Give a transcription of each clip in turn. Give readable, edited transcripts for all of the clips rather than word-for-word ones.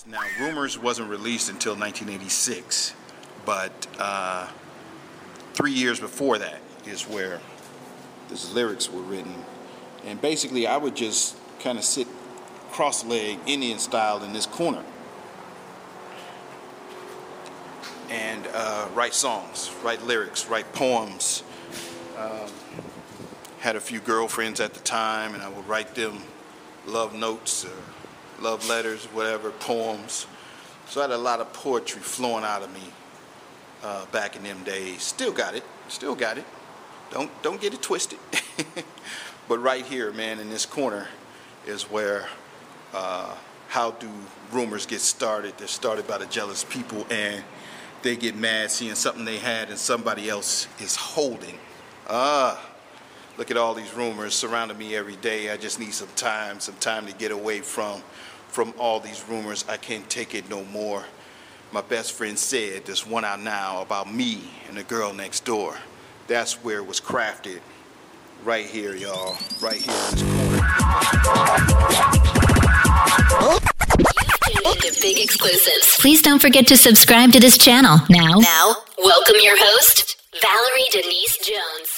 Now, Rumors wasn't released until 1986, but 3 years before that is where these lyrics were written. And basically, I would just kind of sit cross-legged, Indian style, in this corner and write songs, write lyrics, write poems. Had a few girlfriends at the time, and I would write them love notes or love letters, whatever, poems. So I had a lot of poetry flowing out of me back in them days. Still got it. Don't get it twisted. But right here, man, in this corner is where how do rumors get started? They're started by the jealous people, and they get mad seeing something they had and somebody else is holding. Look at all these rumors surrounding me every day. I just need some time to get away from all these rumors. I can't take it no more. My best friend said there's one out now about me and the girl next door. That's where it was crafted. Right here, y'all. Right here in this corner. You've tuned into Big Exclusives. Please don't forget to subscribe to this channel. Now, welcome your host, Valerie Denise Jones.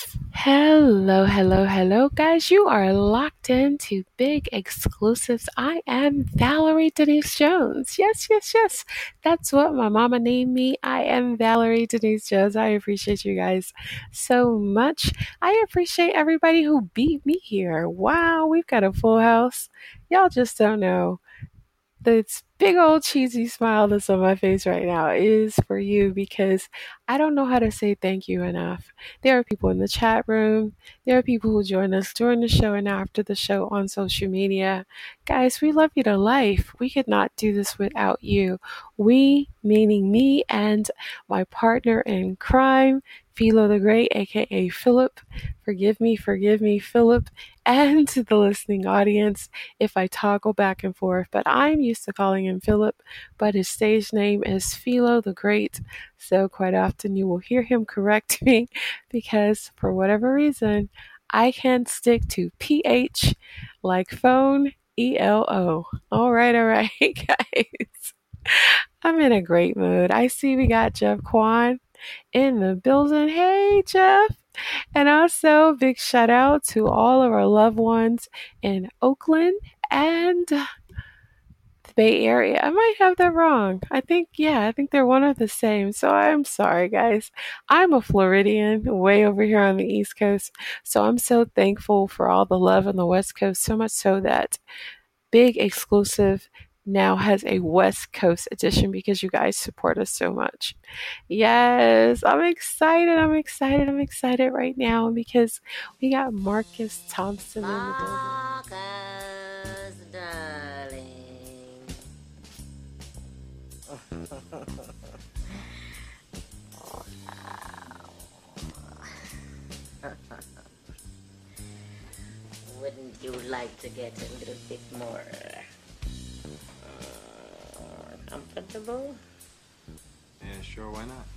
Hello, guys. You are locked into Big Exclusives. I am Valerie Denise Jones. Yes. That's what my mama named me. I am Valerie Denise Jones. I appreciate you guys so much. I appreciate everybody who beat me here. Wow, we've got a full house. Y'all just don't know. This big old cheesy smile that's on my face right now is for you, because I don't know how to say thank you enough. There are people in the chat room. There are people who join us during the show and after the show on social media. Guys, we love you to life. We could not do this without you. We, meaning me and my partner in crime, Philo the Great, aka Philip. Forgive me, Philip, and to the listening audience if I toggle back and forth, but I'm used to calling him Philip, but his stage name is Philo the Great, so quite often you will hear him correct me, because for whatever reason, I can't stick to PH like phone, ELO. All right, guys. I'm in a great mood. I see we got Jeff Kwan in the building. Hey, Jeff. And also, big shout out to all of our loved ones in Oakland and the Bay Area. I might have that wrong. I think they're one of the same. So I'm sorry, guys. I'm a Floridian way over here on the East Coast. So I'm so thankful for all the love on the West Coast, so much so that Big Exclusive now has a West Coast edition because you guys support us so much. Yes, I'm excited right now because we got Marcus Thompson in the building. Marcus, darling. Wouldn't you like to get a little bit more comfortable? Yeah, sure, why not?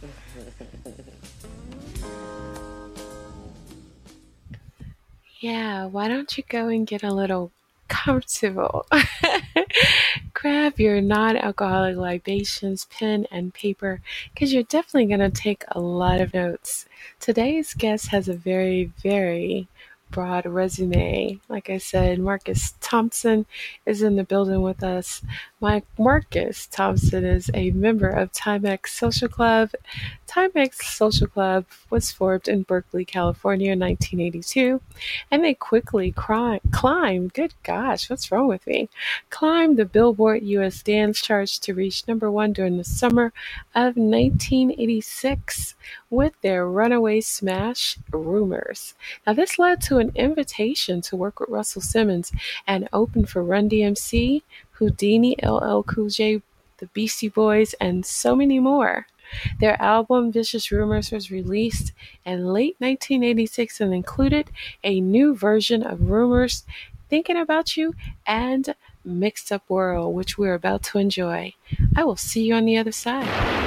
Yeah, why don't you go and get a little comfortable? Grab your non-alcoholic libations, pen and paper, because you're definitely going to take a lot of notes. Today's guest has a very, very broad resume. Like I said, Marcus Thompson is in the building with us. Marcus Thompson is a member of Timex Social Club. Timex Social Club was formed in Berkeley, California in 1982, and they quickly climbed, good gosh, what's wrong with me? Climbed the Billboard US Dance Charts to reach number one during the summer of 1986 with their runaway smash, Rumors. Now, this led to an invitation to work with Russell Simmons and open for Run DMC, Houdini, LL Cool J, the Beastie Boys, and so many more. Their album Vicious Rumors was released in late 1986 and included a new version of Rumors, Thinking About You, and Mixed Up World, which we're about to enjoy. I will see you on the other side.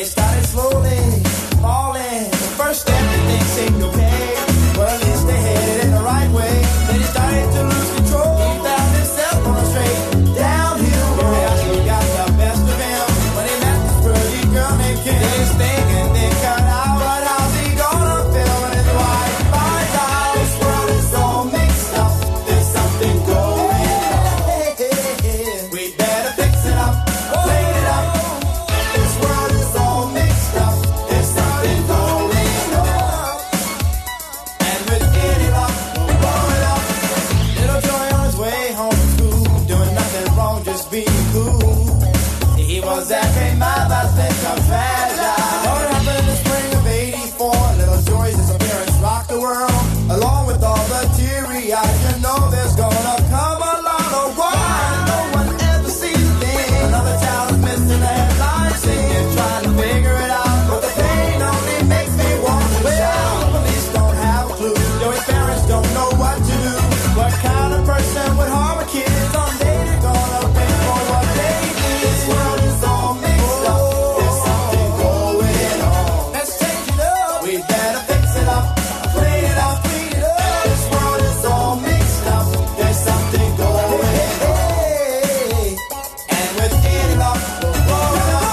started slowly falling. The first step, things seemed okay. Well, at least they headed in the right way. Then he started to lose control. He found himself on a straight downhill road. He actually got the best of him when he met this pretty girl named Kim. He's thinking they cut out, but how's he gonna feel when his wife finds out? This world is all mixed up. There's something going on. We better fix it up, clean it up. This world is all mixed up. There's something going on. And with any luck, we'll blow it up. Little Joy on his way home from school, doing nothing wrong, just being cool. He was that great man that's become fragile. What happened in the spring of '84? Little Joy's disappearance rocked the world. Along with all the teary eyes, you know there's gonna come a lot of why no one ever sees a thing. Another child is missing the headlines, singing, trying to figure it out. But the pain only makes me want to shout. The police don't have a clue. Joey's parents don't know what to do. What kind of person would harm a kid? Someday they're gonna pay for what they did. This world is all mixed up. There's something going on. Let's change it up. We better fix it up. Clean it up, clean it up. This world is all mixed up. There's something going on. And with any luck, we'll blow it up.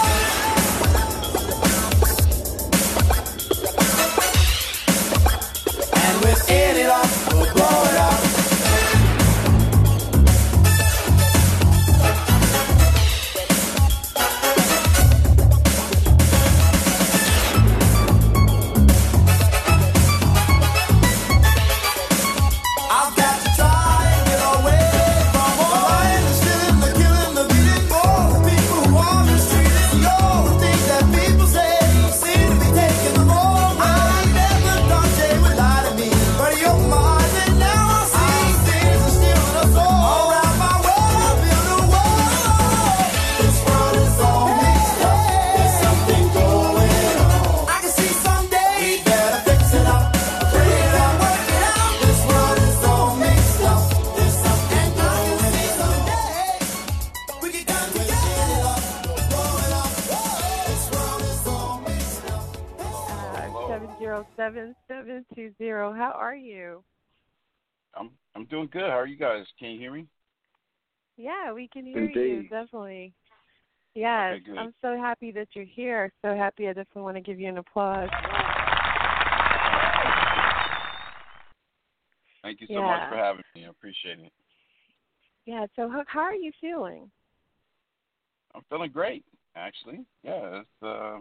And with any luck, we'll blow it up. I've got to try and get away from all the lying, the stealing, the killing, the beating, all the people who are mistreated. All the things that people say seem to be taking the wrong way. I never thought they would lie to me, but he opened my eyes and now I see things are stealing us all. Around my world, I build a wall. This world is all mixed up. There's something going on. I can see someday we better fix it up, clean it up, work it out. This world is all mixed up. There's something going on. I can see someday we can come together, blow it up. This world is all mixed up. 707-720. How are you? I'm doing good. How are you guys? Can you hear me? Yeah, we can hear you, definitely. Yes, Okay, good. I'm so happy that you're here. So happy. I definitely want to give you an applause. Thank you so much for having me. I appreciate it. Yeah, so how are you feeling? I'm feeling great, actually. Yeah, it's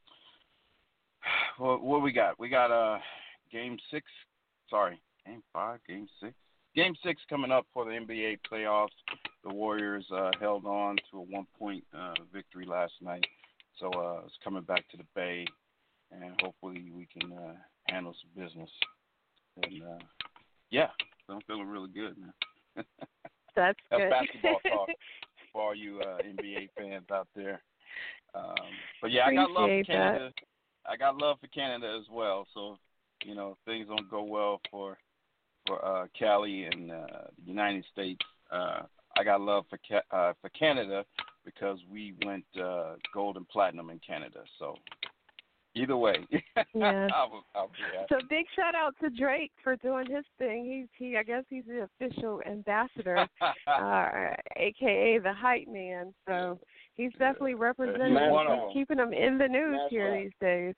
what we got? We got game 6. Sorry, game 5, game 6. Game 6 coming up for the NBA playoffs. The Warriors held on to a 1-point victory last night. So it's coming back to the Bay, and hopefully we can handle some business. And, yeah, so I'm feeling really good, man. That's good. That's basketball talk for all you NBA fans out there. But, yeah, I got love for Canada. I got love for Canada as well. So, you know, if things don't go well for Cali and the United States, I got love for Canada because we went gold and platinum in Canada. So either way, Yeah. I'll be happy. So big shout out to Drake for doing his thing. I guess he's the official ambassador, aka the hype man. So he's definitely representing, keeping him in the news here these days.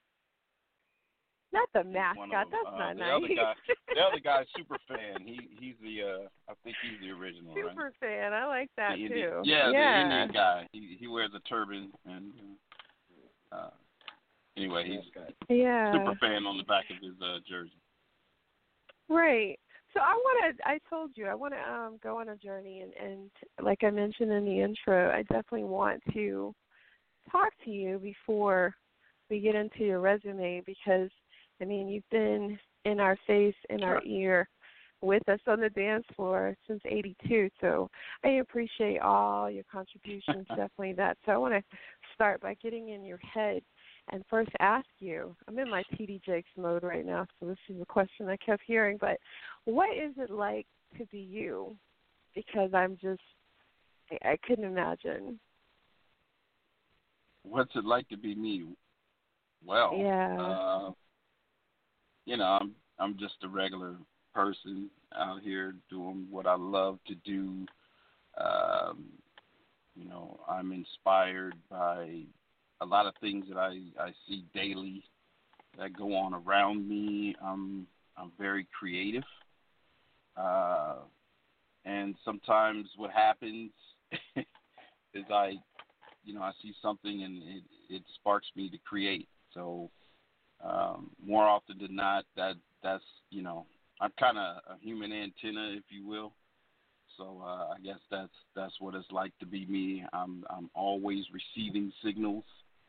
Not the mascot. That's not nice. The other guy's super fan. He's the I think he's the original. Super right? fan. I like that too. Yeah, the Indian guy. He wears a turban and anyway, he's super fan on the back of his jersey. Right. So I told you I want to go on a journey, and like I mentioned in the intro, I definitely want to talk to you before we get into your resume because, I mean, you've been in our face, in our ear, with us on the dance floor since '82. So I appreciate all your contributions, definitely that. So I want to start by getting in your head and first ask you, I'm in my TD Jakes mode right now, so this is a question I kept hearing, but what is it like to be you? Because I couldn't imagine. what's it like to be me? Well, Yeah. I'm just a regular person out here doing what I love to do. Um, I'm inspired by a lot of things that I see daily that go on around me. I'm very creative, and sometimes what happens is I see something and it sparks me to create. So more often than not, that's I'm kind of a human antenna, if you will. So I guess that's what it's like to be me. I'm always receiving signals,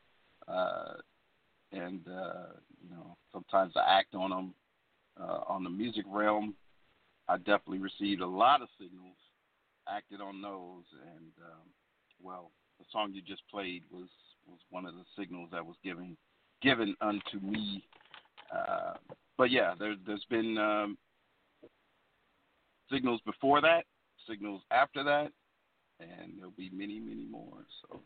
and sometimes I act on them. On the music realm, I definitely received a lot of signals, acted on those, and the song you just played was one of the signals that was given unto me. But yeah, there's been signals before that, signals after that, and there'll be many, many more. So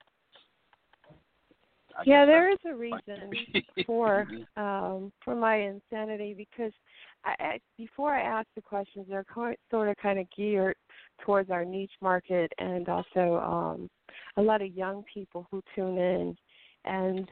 there is a reason for my insanity, because before I ask the questions, they're sort of kind of geared towards our niche market, and also a lot of young people who tune in, and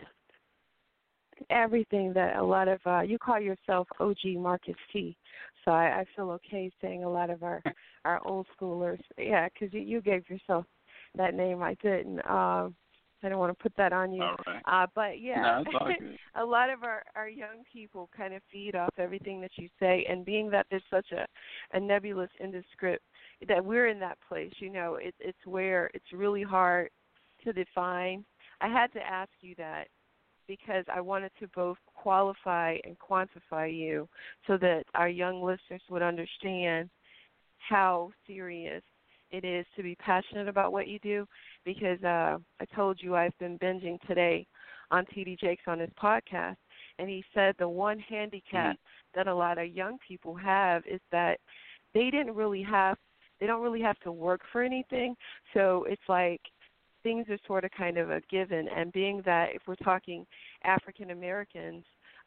everything that a lot of you call yourself OG Marcus T, so I feel okay saying a lot of our old schoolers, because you gave yourself that name. I didn't. I don't want to put that on you. All right. But yeah, no, it's all good. A lot of our young people kind of feed off everything that you say, and being that there's such a nebulous indescript, that we're in that place, it's where it's really hard to define. I had to ask you that because I wanted to both qualify and quantify you so that our young listeners would understand how serious it is to be passionate about what you do, because I told you I've been binging today on T.D. Jakes on his podcast, and he said the one handicap that a lot of young people have is that they don't really have to work for anything, so it's like things are sort of kind of a given. And being that if we're talking African Americans,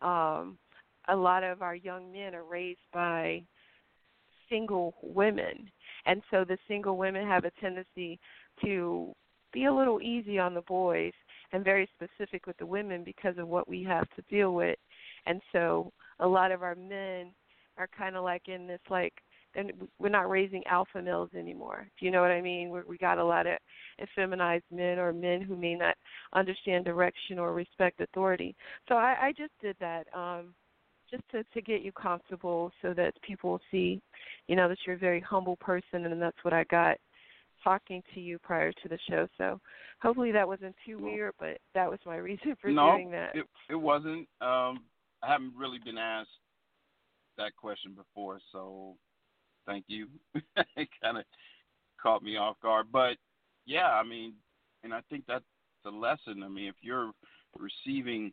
a lot of our young men are raised by single women, and so the single women have a tendency to be a little easy on the boys and very specific with the women because of what we have to deal with. And so a lot of our men are kind of like in this, like, and we're not raising alpha males anymore. Do you know what I mean? We got a lot of effeminized men, or men who may not understand direction or respect authority. So I just did that just to get you comfortable, so that people see, that you're a very humble person, and that's what I got talking to you prior to the show. So hopefully that wasn't too weird, but that was my reason for doing that. No, it wasn't. I haven't really been asked that question before, so thank you. It kind of caught me off guard. But, yeah, I mean, and I think that's a lesson. I mean, if you're receiving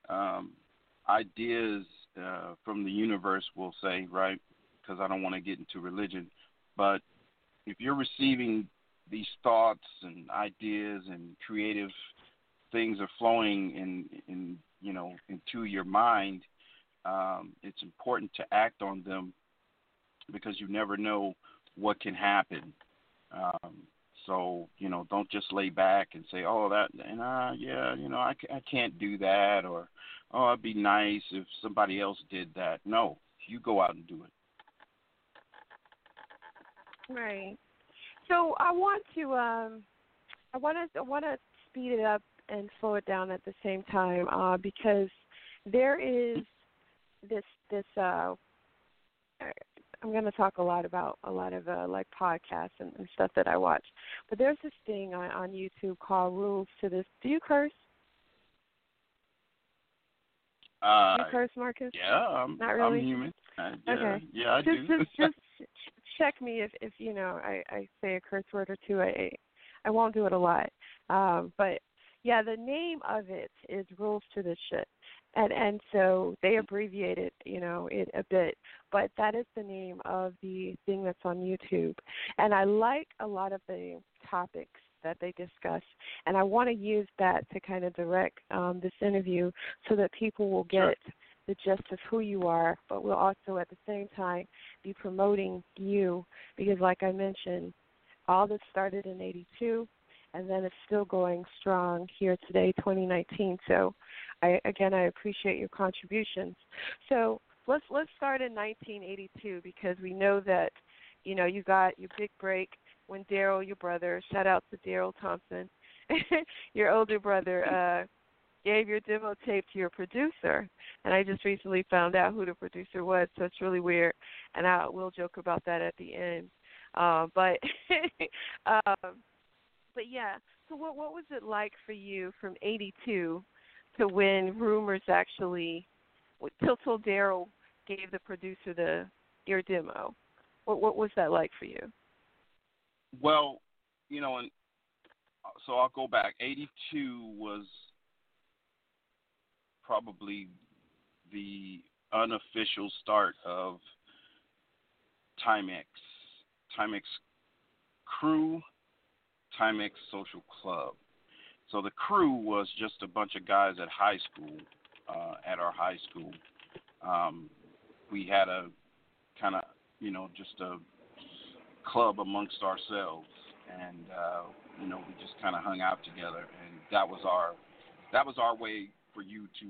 ideas from the universe, we'll say, right, because I don't want to get into religion, but if you're receiving these thoughts and ideas and creative things are flowing into your mind, it's important to act on them, because you never know what can happen. So, don't just lay back and say, oh, I can't do that, or, oh, it'd be nice if somebody else did that. No, you go out and do it. Right. So I want to speed it up and slow it down at the same time, because there is this I'm going to talk a lot about a lot of like podcasts and stuff that I watch, but there's this thing on YouTube called Rules to This. Do you curse? Do you curse, Marcus? Yeah, Not really? I'm human. Okay. Yeah, I do. Just check me if I say a curse word or two. I won't do it a lot. But yeah, the name of it is Rules to This Shit. And so they abbreviated, it a bit, but that is the name of the thing that's on YouTube. And I like a lot of the topics that they discuss. And I want to use that to kind of direct this interview so that people will get the gist of who you are, but we'll also at the same time be promoting you because, like I mentioned, all this started in 82, and then it's still going strong here today, 2019. So, I appreciate your contributions. So let's start in 1982 because we know that, you know, you got your big break when Daryl, your brother, shout out to Daryl Thompson, your older brother, gave your demo tape to your producer. And I just recently found out who the producer was, so it's really weird. And I will joke about that at the end. But yeah, so what was it like for you from 82 to when Rumors actually, till Daryl gave the producer your demo? What was that like for you? Well, you know, and so I'll go back. 82 was probably the unofficial start of Timex Crew, Timex Social Club. So the crew was just a bunch of guys at high school, at our high school. We had a kind of, you know, just a club amongst ourselves, and you know, we just kind of hung out together, and that was our way for you to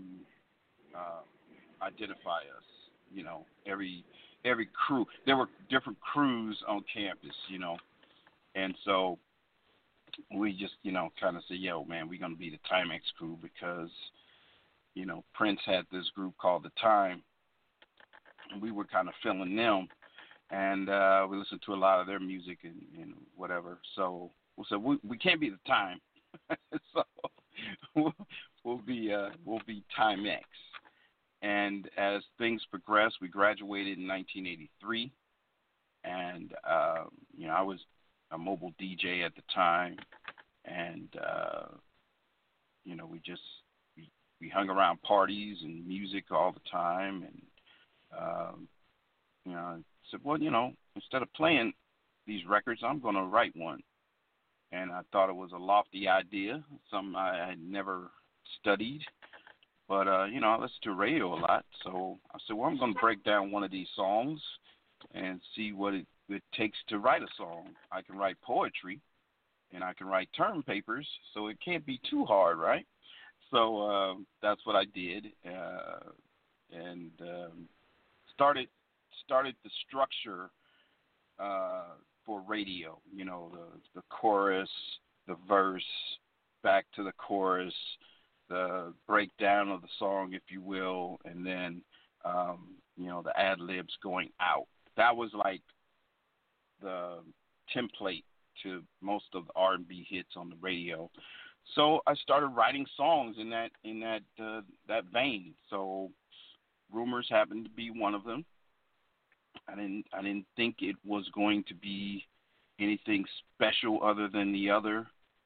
identify us. You know, every crew, there were different crews on campus, you know, and so we just, you know, kind of say, yo, man, we're going to be the Timex Crew because, you know, Prince had this group called The Time, and we were kind of filling them, and we listened to a lot of their music and whatever. So we said, we can't be The Time, so we'll be Timex. And as things progressed, we graduated in 1983, and you know, I was a mobile DJ at the time, and you know, we hung around parties and music all the time, and you know, I said, well, you know, instead of playing these records, I'm going to write one. And I thought it was a lofty idea, something I had never studied. But, you know, I listen to radio a lot. So I said, well, I'm going to break down one of these songs and see what it takes to write a song. I can write poetry, and I can write term papers, so it can't be too hard, right? So that's what I did, and started the structure for radio. You know, the chorus, the verse, back to the chorus, the breakdown of the song, if you will, and then you know, the ad libs going out. That was like the template to most of the R&B hits on the radio. So I started writing songs in that vein. So Rumors happened to be one of them. I didn't think it was going to be anything special other than the other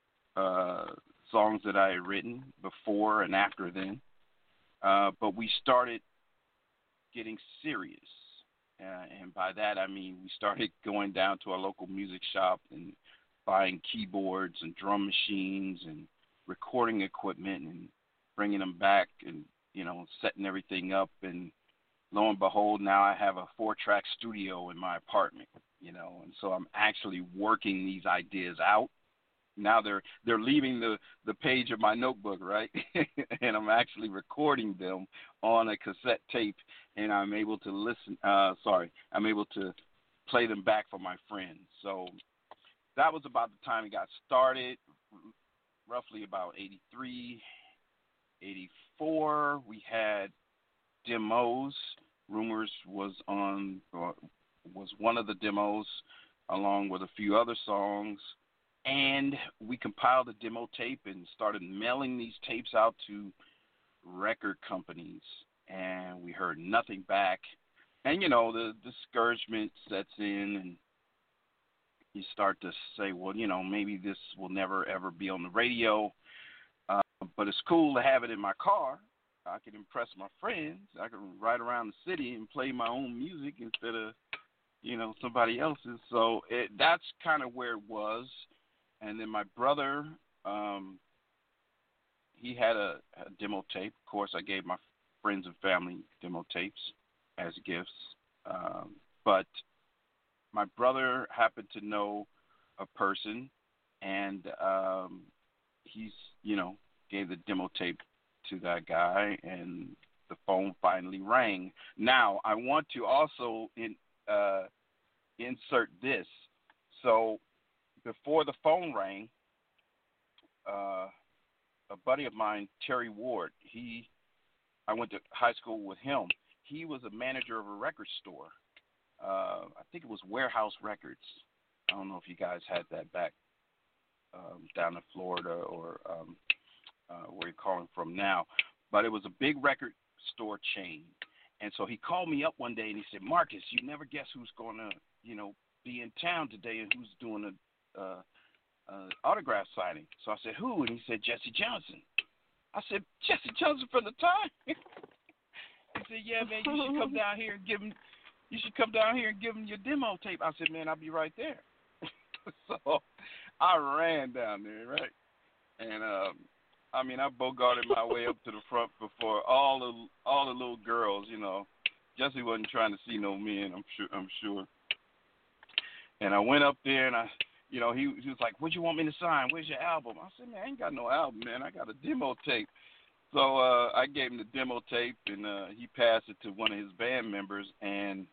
songs that I had written before and after then. But we started getting serious. And by that, I mean we started going down to our local music shop and buying keyboards and drum machines and recording equipment and bringing them back and, you know, setting everything up. And lo and behold, now I have a 4-track studio in my apartment, you know, and so I'm actually working these ideas out. Now they're leaving the page of my notebook, right? And I'm actually recording them on a cassette tape, and I'm able to I'm able to play them back for my friends. So that was about the time it got started, roughly about 83, 84. We had demos. Rumors was one of the demos, along with a few other songs. And we compiled a demo tape and started mailing these tapes out to record companies. And we heard nothing back. And, you know, the discouragement sets in, and you start to say, well, you know, maybe this will never, ever be on the radio. But it's cool to have it in my car. I can impress my friends. I can ride around the city and play my own music instead of, you know, somebody else's. So that's kind of where it was. And then my brother, he had a demo tape. Of course, I gave my friends and family demo tapes as gifts. But my brother happened to know a person, and he's, gave the demo tape to that guy, and the phone finally rang. Now, I want to also insert this. So before the phone rang, a buddy of mine, Terry Ward, I went to high school with him. He was a manager of a record store. I think it was Warehouse Records. I don't know if you guys had that back down in Florida or where you're calling from now. But it was a big record store chain. And so he called me up one day and he said, Marcus, you never guess who's going to, be in town today and who's doing a autograph signing. So I said, who? And he said, Jesse Johnson. I said, Jesse Johnson from the Time? He said, yeah, man, you should come down here and give him your demo tape. I said, man, I'll be right there. So I ran down there, right? And I bogarted my way up to the front before all the little girls, Jesse wasn't trying to see no men, I'm sure. And I went up there and he was like, what you want me to sign? Where's your album? I said, man, I ain't got no album, man. I got a demo tape. So I gave him the demo tape, and he passed it to one of his band members, and,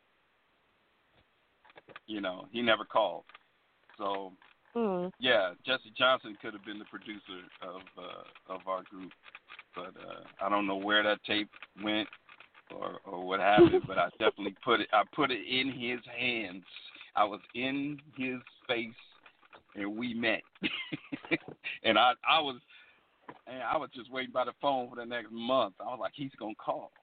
he never called. So, yeah, Jesse Johnson could have been the producer of our group. But I don't know where that tape went or what happened, but I definitely put it in his hands. I was in his face, and we met. And I was just waiting by the phone for the next month. I was like, he's gonna call.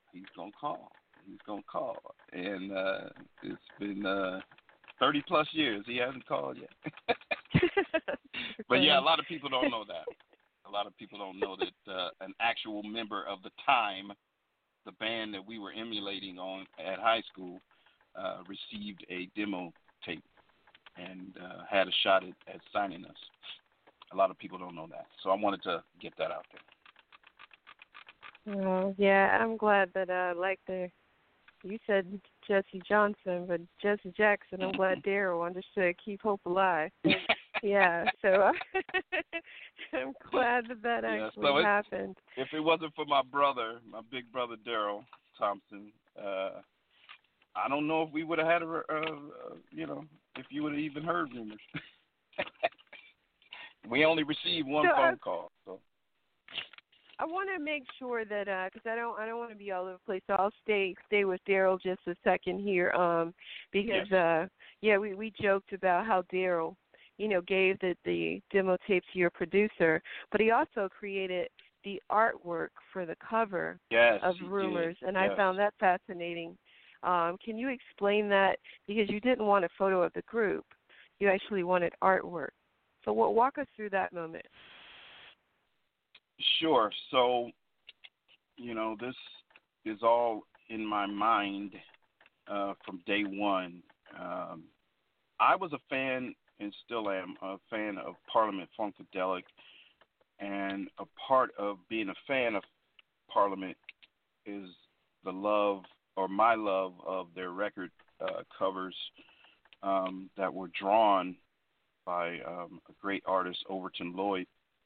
And it's been 30 plus years. He hasn't called yet. But yeah, a lot of people don't know that. A lot of people don't know that an actual member of the Time, the band that we were emulating on at high school, received a demo tape and had a shot at signing us. A lot of people don't know that. So I wanted to get that out there. Oh, yeah, I'm glad that you said Jesse Johnson, but Jesse Jackson, I'm glad Daryl understood keep hope alive. Yeah, so I'm glad that actually happened. If it wasn't for my brother, my big brother Daryl Thompson, I don't know if we would have had if you would have even heard rumors. We only received one phone call. So I want to make sure that because I don't want to be all over the place, so I'll stay with Daryl just a second here, because we joked about how Daryl, gave the demo tape to your producer, but he also created the artwork for the cover of Rumors, and I found that fascinating. Can you explain that? Because you didn't want a photo of the group, you actually wanted artwork. So walk us through that moment. Sure. So, this is all in my mind from day one. I was a fan, and still am, a fan of Parliament Funkadelic, and a part of being a fan of Parliament is the love, or my love, of their record covers that were drawn by a great artist, Overton Lloyd.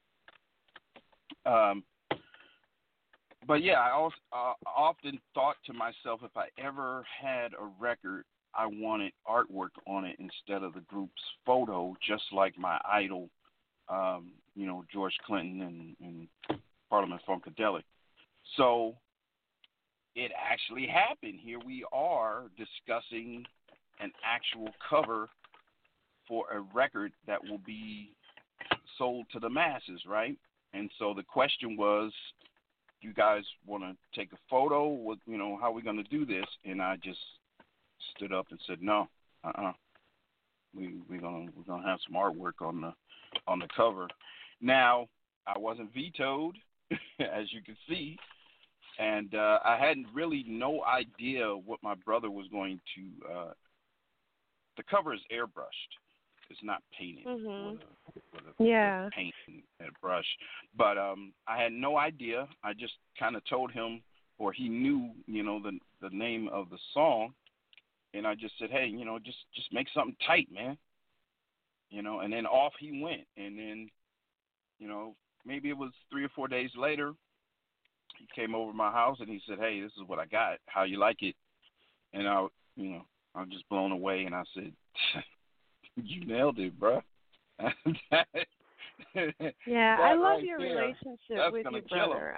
But yeah, I often thought to myself, if I ever had a record, I wanted artwork on it instead of the group's photo, just like my idol, George Clinton and Parliament Funkadelic. So it actually happened. Here we are discussing an actual cover for a record that will be sold to the masses, right? And so the question was, you guys want to take a photo? What, how are we going to do this? And I just stood up and said, no, we're gonna have some artwork on the cover. Now, I wasn't vetoed, as you can see, and I hadn't really no idea what my brother was going to. The cover is airbrushed, It's not painted Mhm. with Yeah. a paint and a brush. But I had no idea. I just kind of told him, or he knew, the name of the song, and I just said, hey, just make something tight, man. And then off he went. And then, maybe it was 3 or 4 days later, he came over to my house and he said, hey, this is what I got. How you like it? And I was just blown away, and I said, you nailed it, bro. Yeah, I love right your there, relationship with your brother.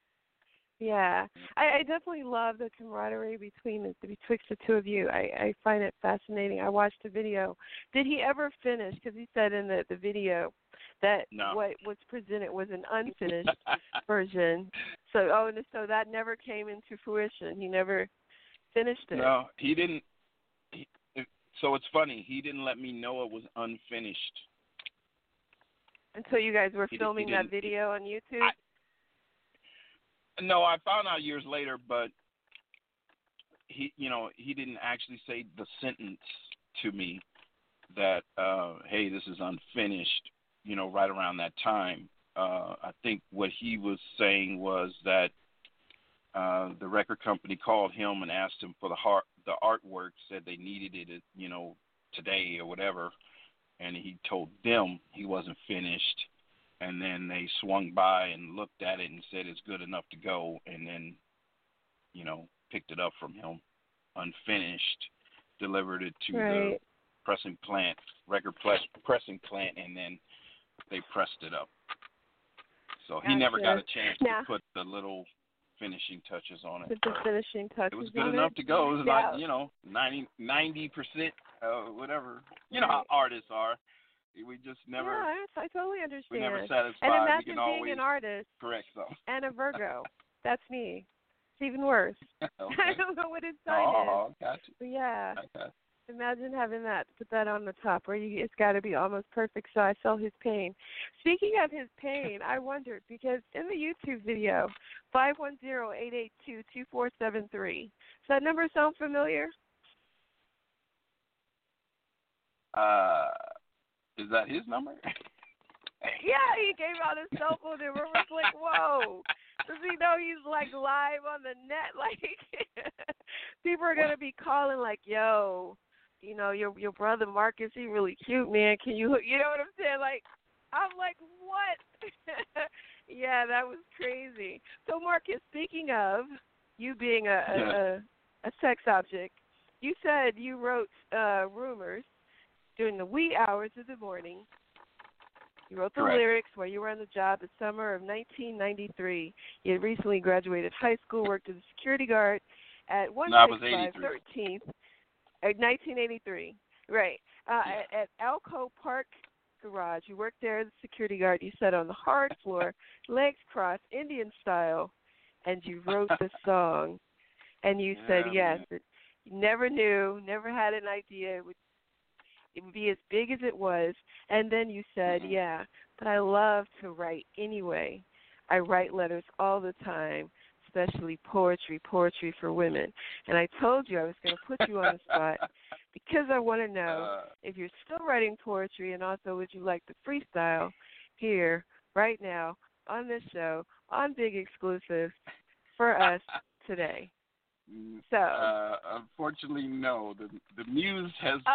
I definitely love the camaraderie betwixt the two of you. I find it fascinating. I watched the video. Did he ever finish? Because he said in the video that what was presented was an unfinished version. So that never came into fruition. He never finished it. No, he didn't. So it's funny. He didn't let me know it was unfinished until you guys were filming that video on YouTube. No, I found out years later, but he didn't actually say the sentence to me that, hey, this is unfinished, right around that time. I think what he was saying was that the record company called him and asked him for the artwork, said they needed it, today or whatever, and he told them he wasn't finished. And then they swung by and looked at it and said it's good enough to go, and then, picked it up from him unfinished, delivered it to the pressing plant, pressing plant, and then they pressed it up. So he never got a chance to put the little finishing touches on it. The finishing touches. It was good enough to go. It was like, 90%, whatever. You know how artists are. We just never. Yeah, I totally understand. We never satisfied. And imagine we can being always an artist. Correct something. And a Virgo. That's me. It's even worse. Okay. I don't know what his sign is. Gotcha. But yeah. Okay. Imagine having that, put that on the top, where it's got to be almost perfect, so I felt his pain. Speaking of his pain, I wondered, because in the YouTube video, 510-882-2473, does that number sound familiar? Is that his number? Yeah, he gave out his cell phone, and we're like, whoa. Does he know he's, like, live on the net? Like, people are going to be calling, like, yo, your brother Marcus, he really cute, man. Can you know what I'm saying? Like, I'm like, what? Yeah, that was crazy. So, Marcus, speaking of you being a sex object, you said you wrote Rumors during the wee hours of the morning. You wrote the lyrics while you were on the job the summer of 1993. You had recently graduated high school, worked as a security guard at 165 13th. 1983, right. At Alco Park Garage. You worked there as a security guard. You sat on the hard floor, legs crossed, Indian style, and you wrote the song. And you said yes. You never knew, never had an idea it would be as big as it was. And then you said, yeah, but I love to write anyway. I write letters all the time, especially poetry for women. And I told you I was going to put you on the spot because I want to know if you're still writing poetry, and also would you like to freestyle here, right now, on this show, on Big Exclusive, for us today. So, unfortunately, no. The muse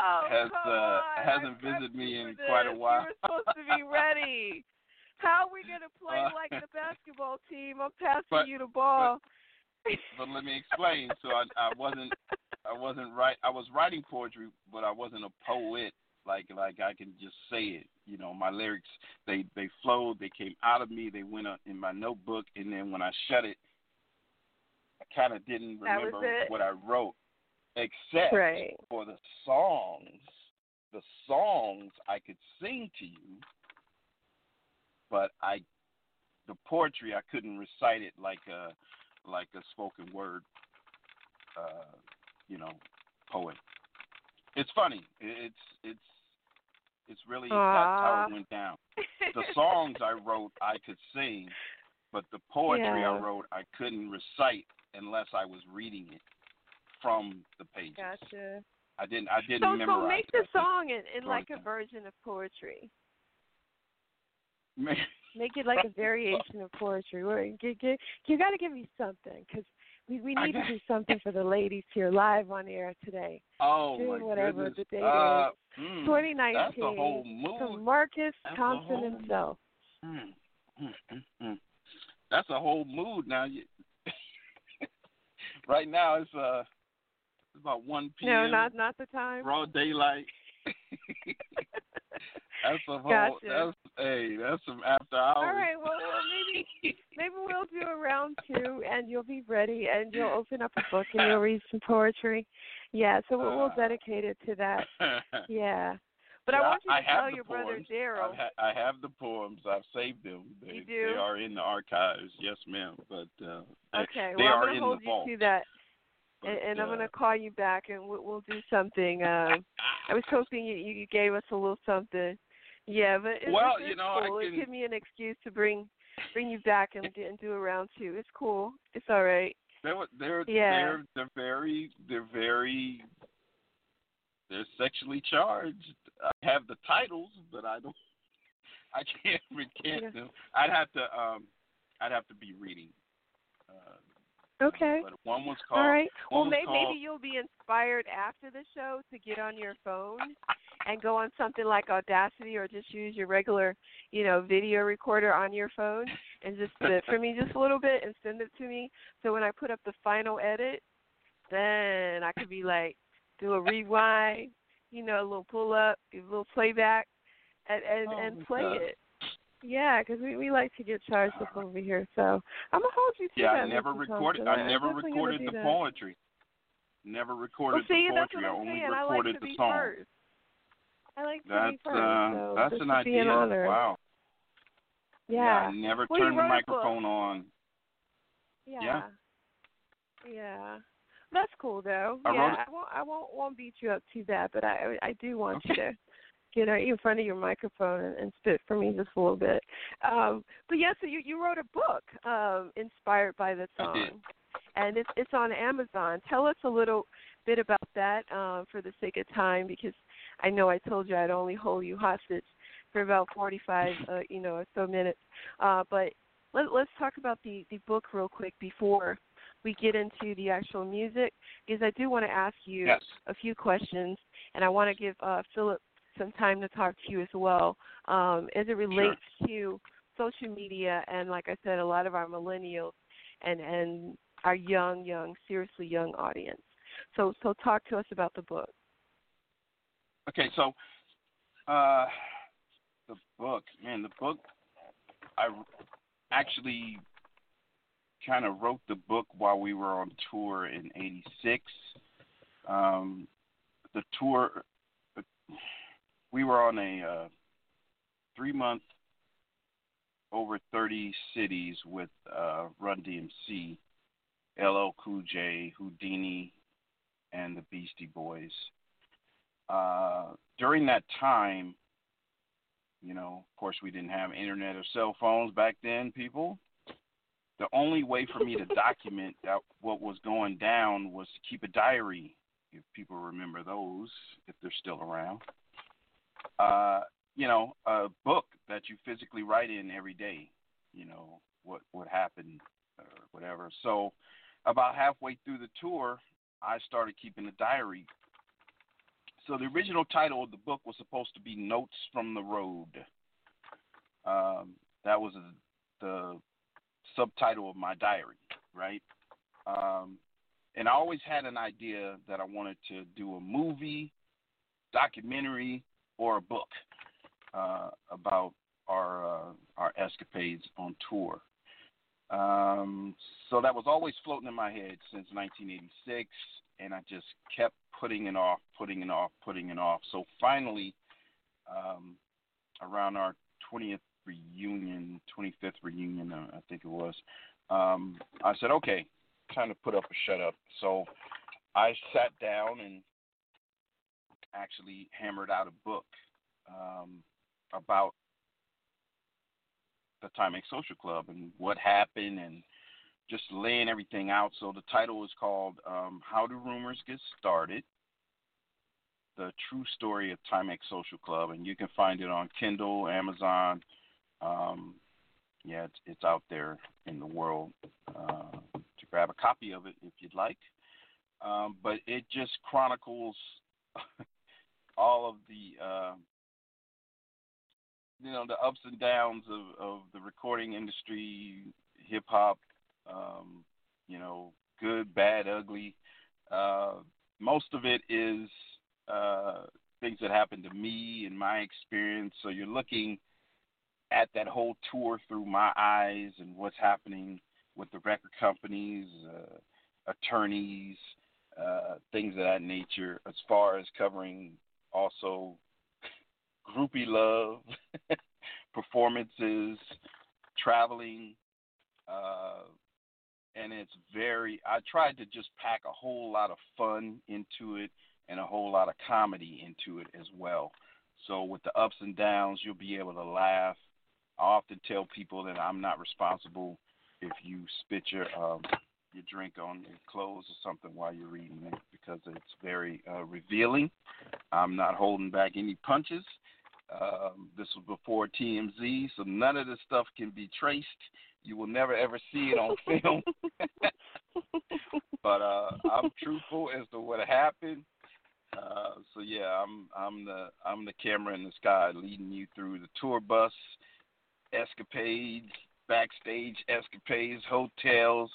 hasn't visited me in quite a while. You were supposed to be ready. How are we gonna play like the basketball team? I'm passing you the ball. But let me explain. So I wasn't right. I was writing poetry, but I wasn't a poet. Like I can just say it. My lyrics they flowed. They came out of me. They went in my notebook, and then when I shut it, I kind of didn't remember what I wrote, except for the songs. The songs I could sing to you, but the poetry I couldn't recite it like a spoken word, poet. It's funny. It's really that's how it went down. The songs I wrote I could sing, but the poetry I wrote I couldn't recite unless I was reading it from the pages. Gotcha. I didn't So memorize. make the song in like a version of poetry. Make it like a variation of poetry. You got to give me something because we need to do something for the ladies here live on air today. Oh, June, my whatever goodness. the date is. 2019. That's a whole mood. From Marcus Thompson himself. That's a whole mood now. Right now it's about 1 p.m. No, not the time. Broad daylight. That's a whole. Gotcha. That's some after hours. All right. Well, maybe we'll do a round 2, and you'll be ready, and you'll open up a book and you'll read some poetry. Yeah. So we'll dedicate it to that. Yeah. But I want you to tell your brother Daryl. I have the poems. I've saved them. You do? They are in the archives. Yes, ma'am. But okay. They well, are I'm in hold the vault. you to that. And I'm going to call you back, and we'll do something. I was hoping you gave us a little something. Yeah, but it's cool. It gives me an excuse to bring you back and do a round 2. It's cool. It's all right. They're sexually charged. I have the titles, but I can't recant them. I'd have to be reading. Okay. But one was called. All right. Well, maybe you'll be inspired after the show to get on your phone and go on something like Audacity, or just use your regular, video recorder on your phone and just spit for me just a little bit and send it to me. So when I put up the final edit, then I could be like, do a rewind, a little pull up, do a little playback, and play it. Yeah, because we like to get charged up over here. So I'm gonna hold you to that. I never recorded the poetry. Never recorded the poetry. I only recorded the song. First. I like to be first. So that's an idea. An honor. Wow. Yeah. I never turned the microphone on. Yeah. Yeah. That's cool though. I won't beat you up too bad, but I do want you to get in front of your microphone and spit for me just a little bit. But yeah, so you wrote a book inspired by the song, and it's on Amazon. Tell us a little bit about that for the sake of time, because I know I told you I'd only hold you hostage for about 45 or so minutes. But let's talk about the book real quick before we get into the actual music, because I do want to ask you a few questions, and I want to give Philip some time to talk to you as well as it relates to social media and, like I said, a lot of our millennials and our seriously young audience. So talk to us about the book. Okay, so the book, I actually kind of wrote the book while we were on tour in '86. The tour, we were on a 3-month, over 30 cities with Run DMC, LL Cool J, Houdini, and the Beastie Boys. During that time, of course, we didn't have internet or cell phones back then, people. The only way for me to document what was going down was to keep a diary, if people remember those, if they're still around. A book that you physically write in every day, what happened or whatever. So about halfway through the tour, I started keeping a diary. So the original title of the book was supposed to be Notes from the Road. That was the subtitle of my diary, right? And I always had an idea that I wanted to do a movie, documentary, or a book about our escapades on tour. So that was always floating in my head since 1986, and I just kept putting it off. So finally, around our 25th reunion, I think it was, I said, okay, time to put up or shut up. So I sat down and actually hammered out a book about the Timex Social Club and what happened, and just laying everything out. So the title is called How Do Rumors Get Started? The True Story of Timex Social Club, and you can find it on Kindle, Amazon. It's out there in the world to grab a copy of it if you'd like. But it just chronicles all of the the ups and downs of the recording industry, hip hop, good, bad, ugly. Most of it is things that happened to me and my experience. So you're looking at that whole tour through my eyes and what's happening with the record companies, attorneys, things of that nature, as far as covering also groupie love, performances, traveling, and I tried to just pack a whole lot of fun into it and a whole lot of comedy into it as well. So with the ups and downs, you'll be able to laugh. I often tell people that I'm not responsible if you spit your drink on your clothes or something while you're reading it, because it's very revealing. I'm not holding back any punches. This was before TMZ, so none of this stuff can be traced. You will never ever see it on film. But I'm truthful as to what happened. So yeah, I'm the camera in the sky leading you through the tour bus escapades, backstage escapades, hotels,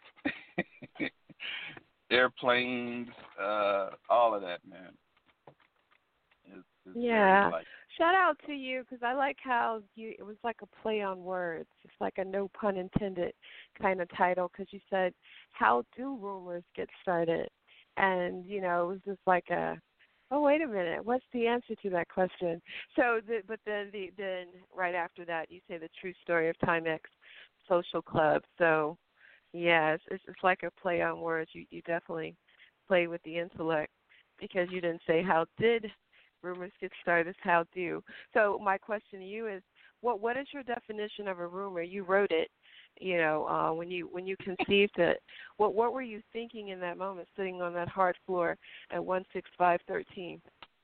airplanes, all of that, man. It's yeah. Shout out to you, because I like how it was like a play on words. It's like a no pun intended kind of title, because you said, how do rumors get started? And, it was just like oh, wait a minute, what's the answer to that question? So, but then right after that, you say the True Story of Timex Social Club. So, yeah, it's like a play on words. You definitely play with the intellect, because you didn't say how did rumors get started, it's how do. So my question to you is, what is your definition of a rumor? You wrote it, when you conceived it. What were you thinking in that moment, sitting on that hard floor at 16513?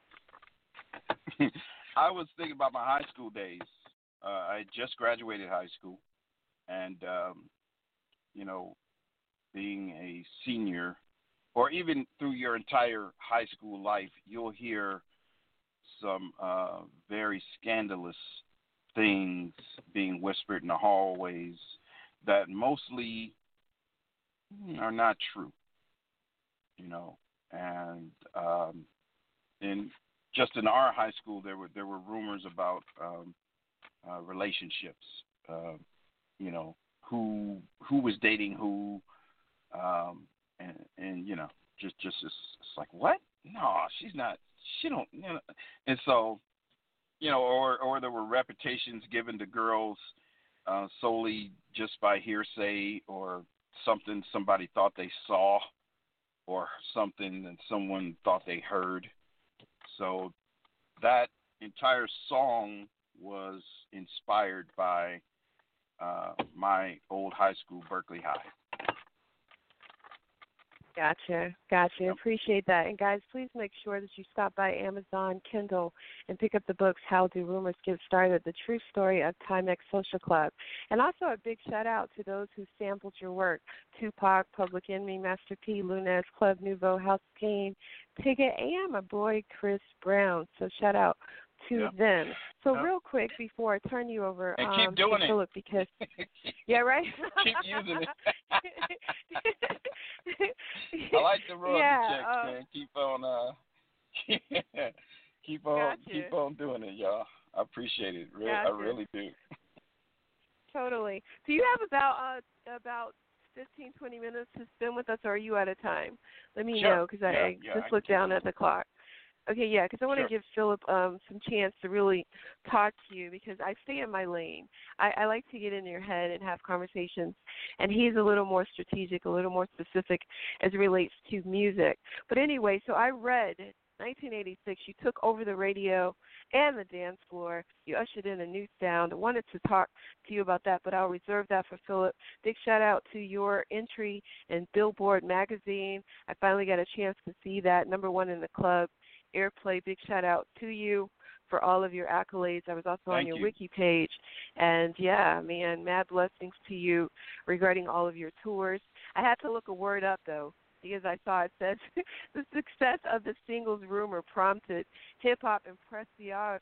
I was thinking about my high school days. I just graduated high school, and being a senior, or even through your entire high school life, you'll hear some very scandalous things being whispered in the hallways that mostly are not true, and just in our high school there were rumors about relationships, who was dating who, and just it's like, what? No, she's not. She don't, and so, or there were reputations given to girls solely just by hearsay, or something somebody thought they saw, or something that someone thought they heard. So that entire song was inspired by my old high school, Berkeley High. Gotcha. Yep. Appreciate that. And guys, please make sure that you stop by Amazon Kindle and pick up the books, How Do Rumors Get Started, The True Story of Timex Social Club. And also a big shout out to those who sampled your work: Tupac, Public Enemy, Master P, Lunez, Club Nouveau, House Kane, Tigga, and my boy Chris Brown. So shout out to them. So real quick before I turn you over and keep doing to Philip, because yeah, right. Keep using it. I like the royalty checks, man. Keep on doing it, y'all. I appreciate it. Really, gotcha. I really do. Totally. Do you have about 15, 20 minutes to spend with us, or are you out of time? Let me know, because I just looked down at the clock. Okay, yeah, because I want to give Philip some chance to really talk to you, because I stay in my lane. I like to get in your head and have conversations, and he's a little more strategic, a little more specific as it relates to music. But anyway, so I read 1986, you took over the radio and the dance floor. You ushered in a new sound. I wanted to talk to you about that, but I'll reserve that for Philip. Big shout out to your entry in Billboard magazine. I finally got a chance to see that, #1 in the club airplay. Big shout out to you for all of your accolades. I was also on your wiki page. And, yeah, man, mad blessings to you regarding all of your tours. I had to look a word up, though, because I saw it says the success of the singles rumor prompted hip-hop impresario.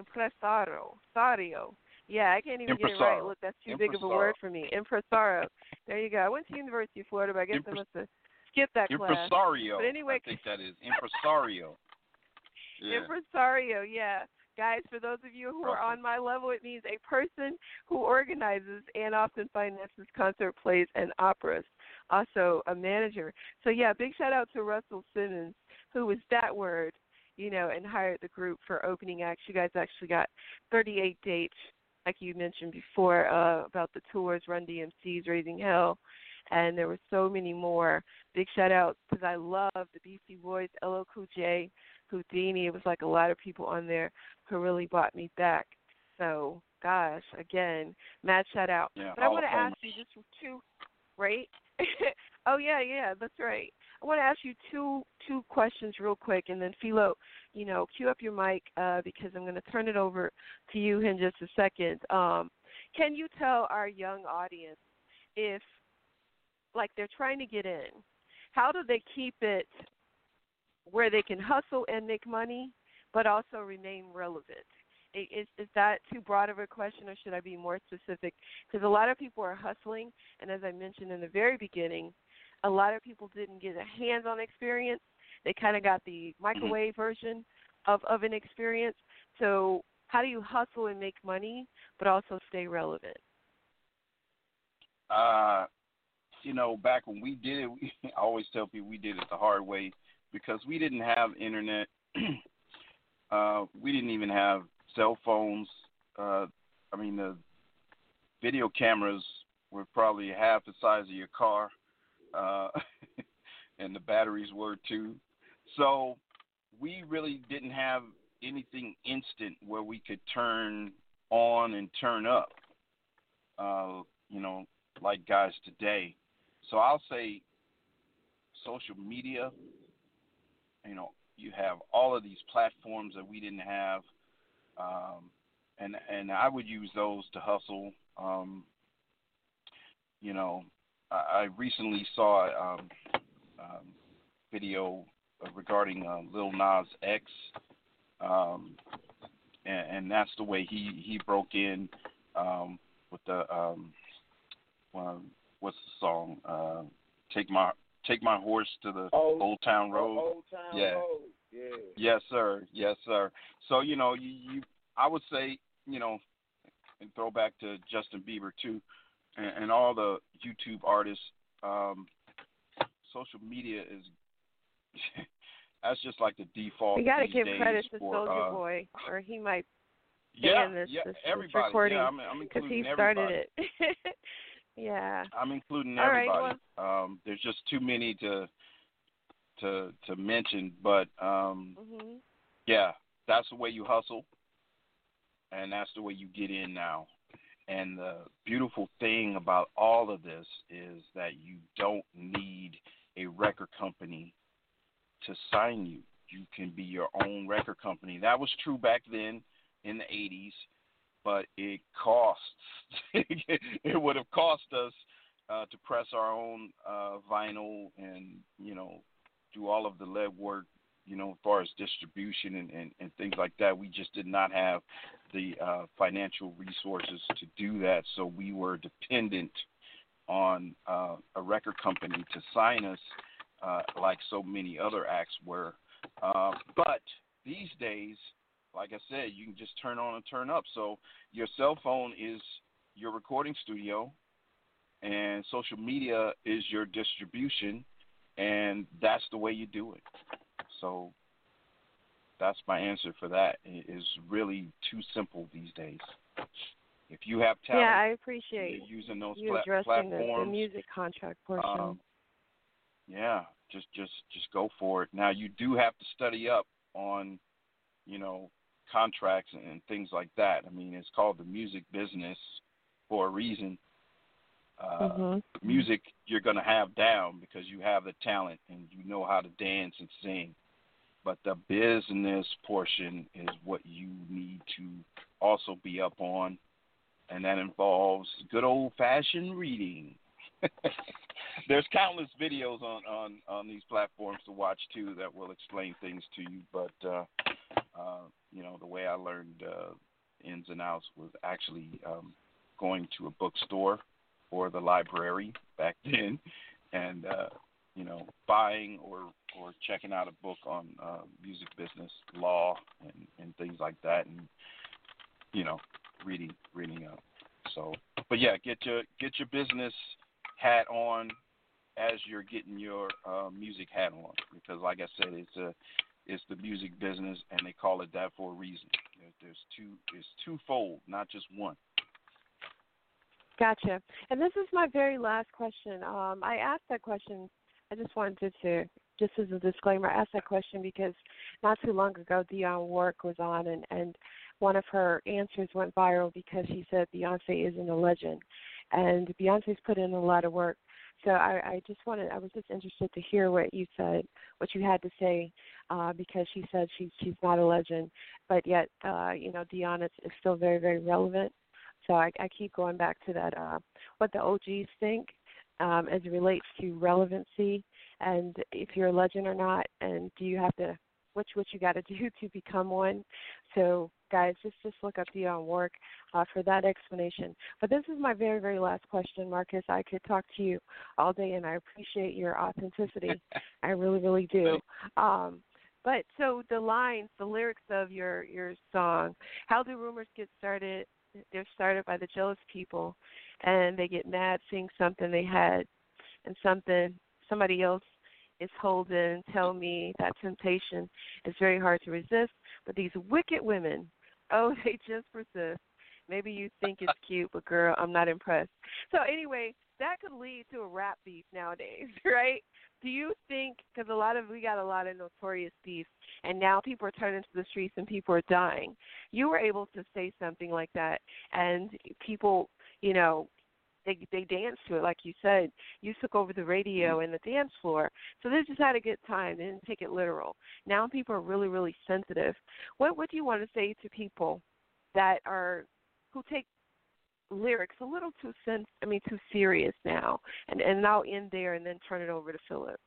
Yeah, I can't even get it right. Look, that's too big of a word for me. Impresario. There you go. I went to University of Florida, but I guess I must have skipped that class. Impresario. But anyway, I think that is. Impresario. Yeah. Impresario, yeah. Guys, for those of you who are on my level, it means a person who organizes and often finances concert plays and operas. Also a manager. So, yeah, big shout out to Russell Simmons, who was that word, and hired the group for opening acts. You guys actually got 38 dates, like you mentioned before, about the tours, Run DMC's, Raising Hell, and there were so many more. Big shout out because I love the Beastie Boys, LL Cool J, Houdini. It was like a lot of people on there who really brought me back. So, gosh, again, mad shout out. Yeah, but I want to ask you just two, right? Oh, yeah, that's right. I want to ask you two questions real quick, and then Philo, cue up your mic because I'm going to turn it over to you in just a second. Can you tell our young audience if, like, they're trying to get in, how do they keep it where they can hustle and make money but also remain relevant? Is that too broad of a question, or should I be more specific? Because a lot of people are hustling, and as I mentioned in the very beginning, a lot of people didn't get a hands-on experience. They kind of got the microwave version of an experience. So how do you hustle and make money but also stay relevant? Back when we did it, I always tell people we did it the hard way because we didn't have internet. We didn't even have cell phones. The video cameras were probably half the size of your car, and the batteries were too. So we really didn't have anything instant where we could turn on and turn up, like guys today. So I'll say social media, you have all of these platforms that we didn't have, and I would use those to hustle. I recently saw a video regarding Lil Nas X, and that's the way he broke in with the what's the song? Take my horse to the Old Town Road. Old Town Road. Yeah. Yes, sir. So I would say and throw back to Justin Bieber too, and all the YouTube artists. Social media is that's just like the default. We got to give days credit to for, Soulja Boy, or he might ban this everybody. recording I'm including he everybody. started it. Yeah. I'm including all everybody. Right, well, there's just too many to mention, but yeah, that's the way you hustle, and that's the way you get in now. And the beautiful thing about all of this is that you don't need a record company to sign you. You can be your own record company. That was true back then in the 80s, but it costs. It would have cost us to press our own vinyl and, do all of the legwork, as far as distribution and things like that. We just did not have the financial resources to do that, so we were dependent on a record company to sign us, like so many other acts were. But these days, like I said, you can just turn on and turn up. So your cell phone is your recording studio, and social media is your distribution, and that's the way you do it. So that's my answer for that. It is really too simple these days. If you have talent, yeah, I appreciate you're using those you addressing platforms. the music contract portion. Yeah, just go for it. Now you do have to study up on, contracts and things like that. I mean, it's called the music business for a reason. Music you're going to have down because you have the talent and you know how to dance and sing. but the business portion is what you need to also be up on, and that involves good old-fashioned reading. There's countless videos on these platforms to watch too that will explain things to you. But the way I learned ins and outs was actually going to a bookstore or the library back then, and buying or checking out a book on music business, law, and things like that, and reading up. So, but yeah, get your business hat on as you're getting your music hat on, because like I said, it's the music business, and they call it that for a reason. It's twofold, not just one. Gotcha. And this is my very last question. I asked that question. I just wanted to, just as a disclaimer, I asked that question because not too long ago, Dionne Warwick was on, and one of her answers went viral because she said Beyonce isn't a legend. And Beyonce's put in a lot of work. So I was just interested to hear what you said, what you had to say, because she said she's not a legend, but yet, Dionne is still very, very relevant. So I keep going back to that, what the OGs think as it relates to relevancy, and if you're a legend or not, and do you have to, what you got to do to become one. So guys, just look up Dionne Warwick for that explanation. But this is my very, very last question, Marcus. I could talk to you all day, and I appreciate your authenticity. I really, really do. But so the lines, the lyrics of your song, how do rumors get started? They're started by the jealous people, and they get mad seeing something they had and somebody else is holding. Tell me that temptation is very hard to resist, but these wicked women, they just persist. Maybe you think it's cute, but girl, I'm not impressed. So anyway, that could lead to a rap beef nowadays, right? Do you think, because we got a lot of notorious beef, and now people are turning to the streets and people are dying. You were able to say something like that, and people, they dance to it, like you said. You took over the radio and the dance floor. So they just had a good time. They didn't take it literal. Now people are really, really sensitive. What do you want to say to people who take lyrics a little too serious now? And I'll end there and then turn it over to Philip.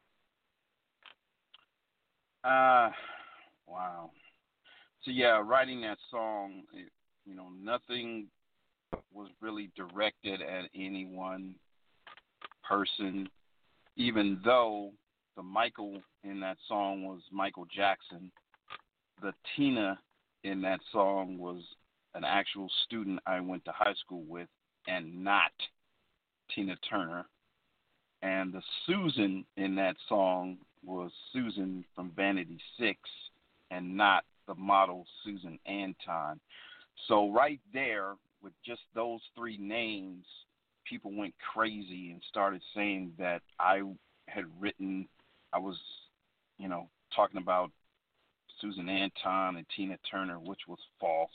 Wow. So yeah, writing that song, nothing was really directed at any one person, even though the Michael in that song was Michael Jackson. The Tina in that song was an actual student I went to high school with, and not Tina Turner. And the Susan in that song was Susan from Vanity 6, and not the model Susan Anton. So right there, with just those three names, people went crazy and started saying that I was, talking about Susan Anton and Tina Turner, which was false.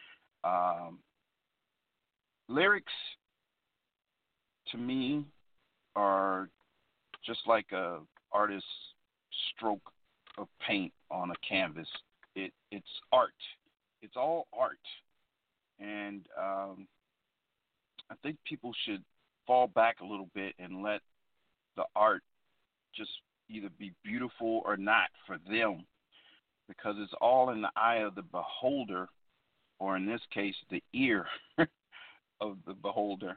Lyrics, to me, are just like a artist's stroke of paint on a canvas. It's art. It's all art. And I think people should fall back a little bit and let the art just either be beautiful or not for them, because it's all in the eye of the beholder, or in this case, the ear of the beholder.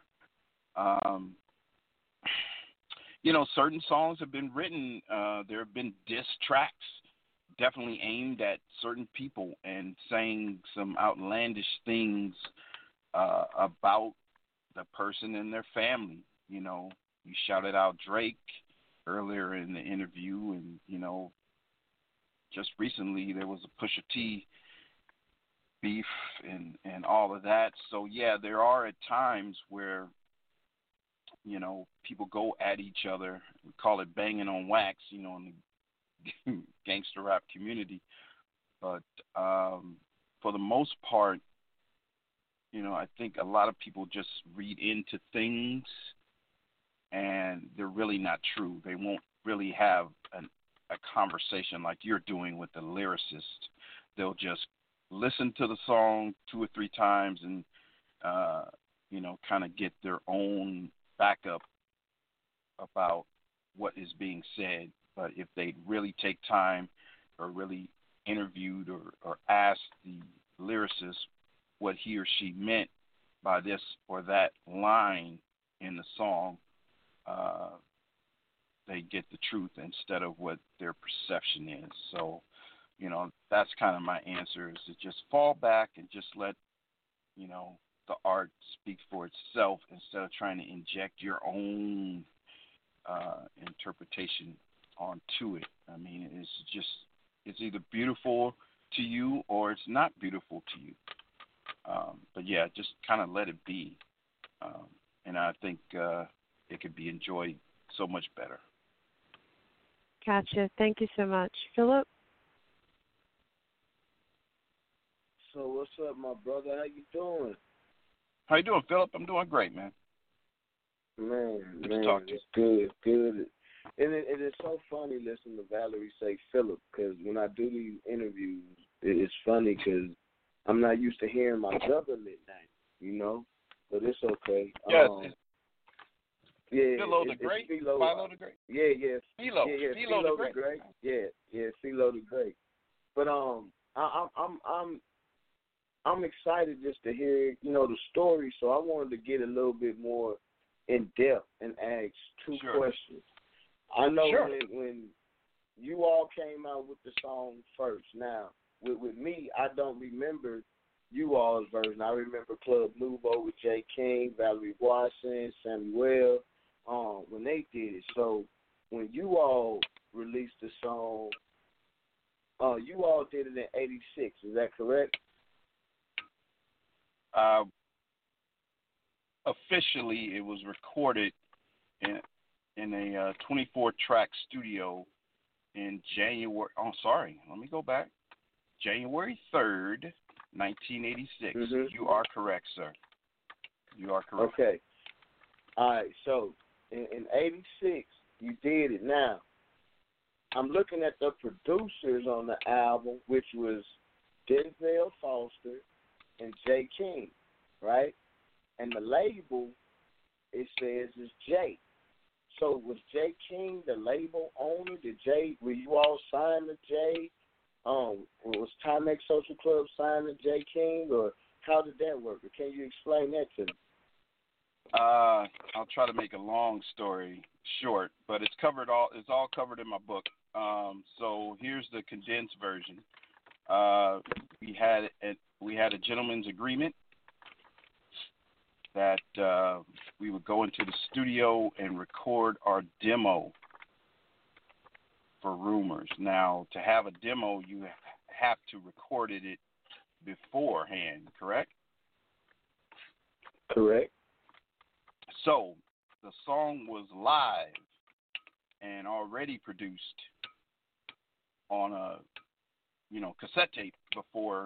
Certain songs have been written. There have been diss tracks definitely aimed at certain people and saying some outlandish things about the person and their family. You shouted out Drake earlier in the interview, and, just recently there was a Pusha T beef and all of that. So, yeah, there are at times where, people go at each other. We call it banging on wax, in the gangster rap community. But for the most part, I think a lot of people just read into things, and they're really not true. They won't really have a conversation like you're doing with the lyricist. They'll just listen to the song 2 or 3 times and, kind of get their own backup about what is being said. But if they really take time or really interviewed or asked the lyricist what he or she meant by this or that line in the song, they get the truth instead of what their perception is. So, that's kind of my answer, is to just fall back and just let, the art speak for itself instead of trying to inject your own interpretation onto it. I mean, it's either beautiful to you or it's not beautiful to you. But yeah, just kind of let it be. And I think it could be enjoyed so much better. Gotcha. Thank you so much. Philip? So what's up, my brother? How you doing? How you doing, Philip? I'm doing great, man. Man, Good to talk to you. It's good. And it is so funny listening to Valerie say Philip, because when I do these interviews, it's funny because I'm not used to hearing my government name, but it's okay. Yes. Yeah, Philo the Great? Philo the Great? Yeah. Philo. Yeah, Philo the Great. Yeah, Philo the Great. But I'm excited just to hear, the story, so I wanted to get a little bit more in depth and ask 2 questions. I know when you all came out with the song first. Now, with me, I don't remember you all's version. I remember Club Nouveau with Jay King, Valerie Watson, Samuel, when they did it. So when you all released the song, you all did it in '86. Is that correct? Officially, it was recorded in a 24-track studio in January. Oh, sorry. Let me go back. January 3rd, 1986. Mm-hmm. You are correct, sir. You are correct. Okay. All right. So in '86, you did it. Now, I'm looking at the producers on the album, which was Denzel Foster and Jay King, right? And the label, it says, is Jay. So was Jay King the label owner? Were you all signed to Jay? Was Timex Social Club signed to Jay King, or how did that work? Or can you explain that to me? I'll try to make a long story short, but it's all covered in my book. So here's the condensed version. We had a gentleman's agreement that we would go into the studio and record our demo for Rumors. Now, to have a demo, you have to record it beforehand, correct? Correct. So the song was live and already produced on a cassette tape before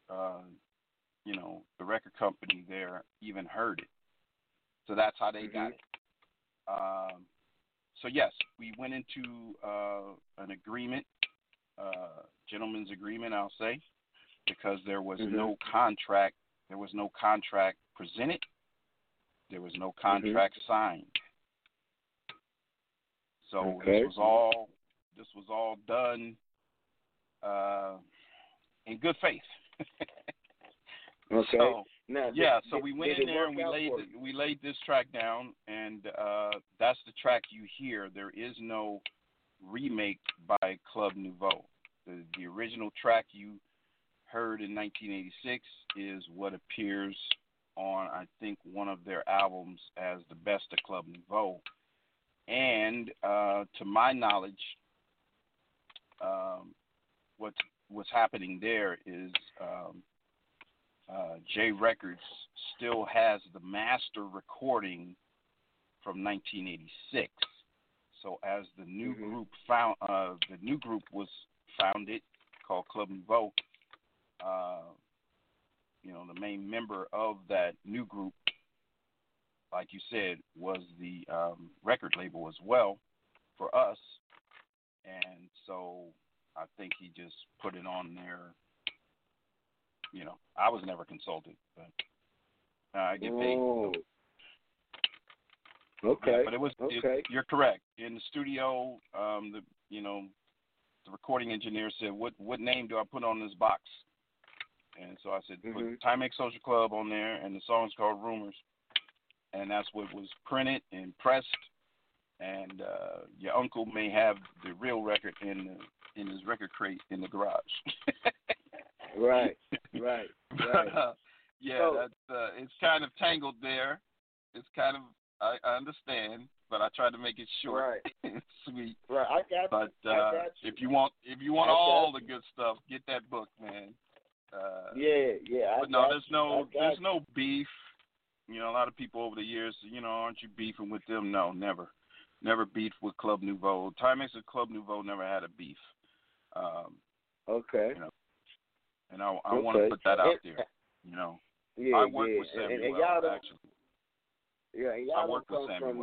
the record company there even heard it. So that's how they got it. So yes, we went into an agreement, gentleman's agreement, I'll say, because there was no contract. There was no contract presented. There was no contract signed. So this was all done in good faith. Okay. So, now, so we went in there and we laid this track down, and that's the track you hear. There is no remake by Club Nouveau. The original track you heard in 1986 is what appears on, I think, one of their albums as the best of Club Nouveau. And to my knowledge, what's happening there is J Records still has the master recording from 1986. So as the new group was founded, called Club Nouveau, the main member of that new group, like you said, was the record label as well for us. and so I think he just put it on there. I was never consulted, but I get paid. Oh. Okay. Yeah, but it was. You're correct. In the studio, the recording engineer said, "What name do I put on this box?" And so I said, "Put Timex Social Club on there," and the song's called "Rumors," and that's what was printed and pressed. And your uncle may have the real record in his record crate in the garage. Right. Yeah, that's it's kind of tangled there. It's kind of I understand, but I tried to make it short and sweet. Right, I got But I got you. if you want all the good stuff, get that book, man. Yeah. But no, there's no beef. A lot of people over the years, aren't you beefing with them? No, never beefed with Club Nouveau. Timex and Club Nouveau never had a beef. Okay. And I want to put that out there. Yeah, I work with Samuel, actually. Yeah, and y'all don't come from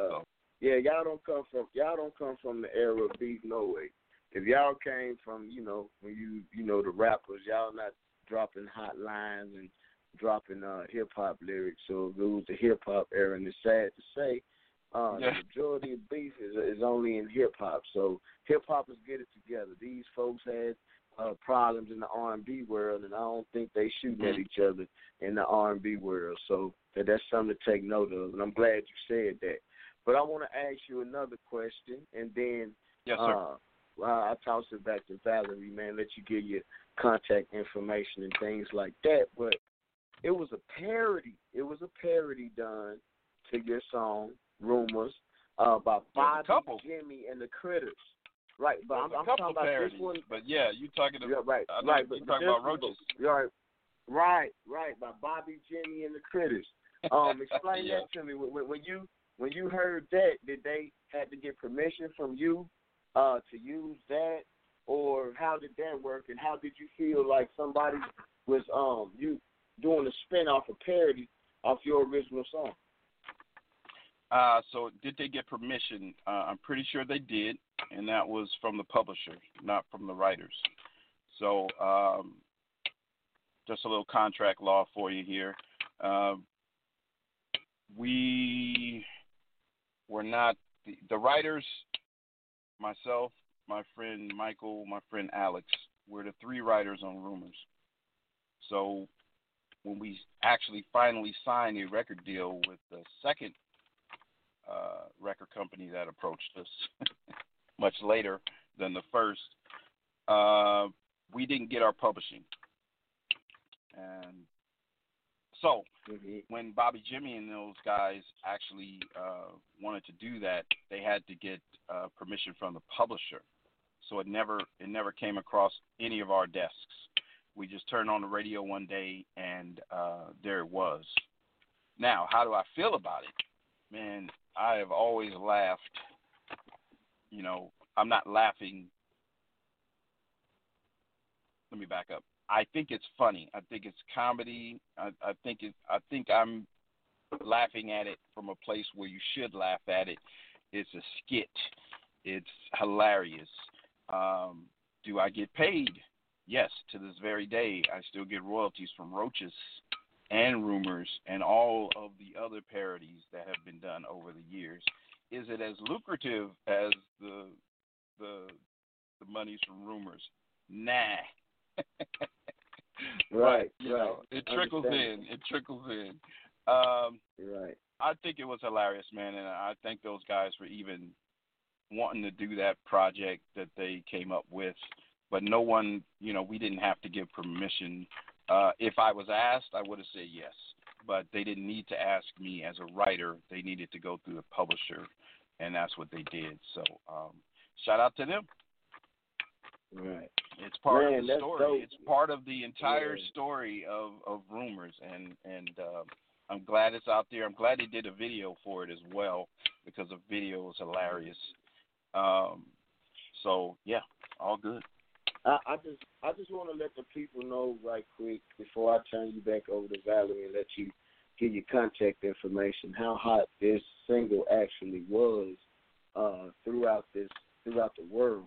y'all don't come from the era of beef, no way. If y'all came from, when the rappers, y'all not dropping hot lines and dropping hip hop lyrics. So if it was the hip hop era, and it's sad to say, the majority of beef is only in hip hop. So hip hoppers get it together. These folks had problems in the R&B world, and I don't think they shooting at each other in the R&B world. So that's something to take note of, and I'm glad you said that. But I want to ask you another question, and then yes, sir. I'll toss it back to Valerie, man, let you give your contact information and things like that. But it was a parody. It was a parody done to your song, Rumors, by Bobby, Jimmy, and the Critters. Right, but I'm talking about parodies, this one. But yeah, you talking about right. You're talking about Roaches. Right, by Bobby, Jimmy, and the Critters. Explain that to me. When you heard that, did they had to get permission from you to use that, or how did that work? And how did you feel like somebody was you doing a spin off a parody off your original song? So did they get permission? I'm pretty sure they did, and that was from the publisher, not from the writers. So just a little contract law for you here. We were not the writers, myself, my friend Michael, my friend Alex, were the three writers on Rumors. So when we actually finally signed a record deal with the second record company that approached us much later than the first, we didn't get our publishing. And so when Bobby, Jimmy, and those guys actually wanted to do that, they had to get permission from the publisher. So it never came across any of our desks. We just turned on the radio one day, and there it was. Now, how do I feel about it? Man, I have always laughed. I'm not laughing. Let me back up. I think it's funny. I think it's comedy. I think I'm laughing at it from a place where you should laugh at it. It's a skit. It's hilarious. Do I get paid? Yes, to this very day, I still get royalties from Roaches and Rumors and all of the other parodies that have been done over the years. Is it as lucrative as the monies from Rumors? Nah. Right. It trickles in. It trickles in. Right. I think it was hilarious, man, and I thank those guys for even wanting to do that project that they came up with. But no one, we didn't have to give permission. If I was asked, I would have said yes. But they didn't need to ask me as a writer. They needed to go through the publisher, and that's what they did. So shout out to them. Right. It's part of the story. Dope. It's part of the entire story of Rumors, and I'm glad it's out there. I'm glad they did a video for it as well, because the video is hilarious. So yeah, all good. I just want to let the people know right quick before I turn you back over to Valerie and let you give your contact information, how hot this single actually was throughout this throughout the world.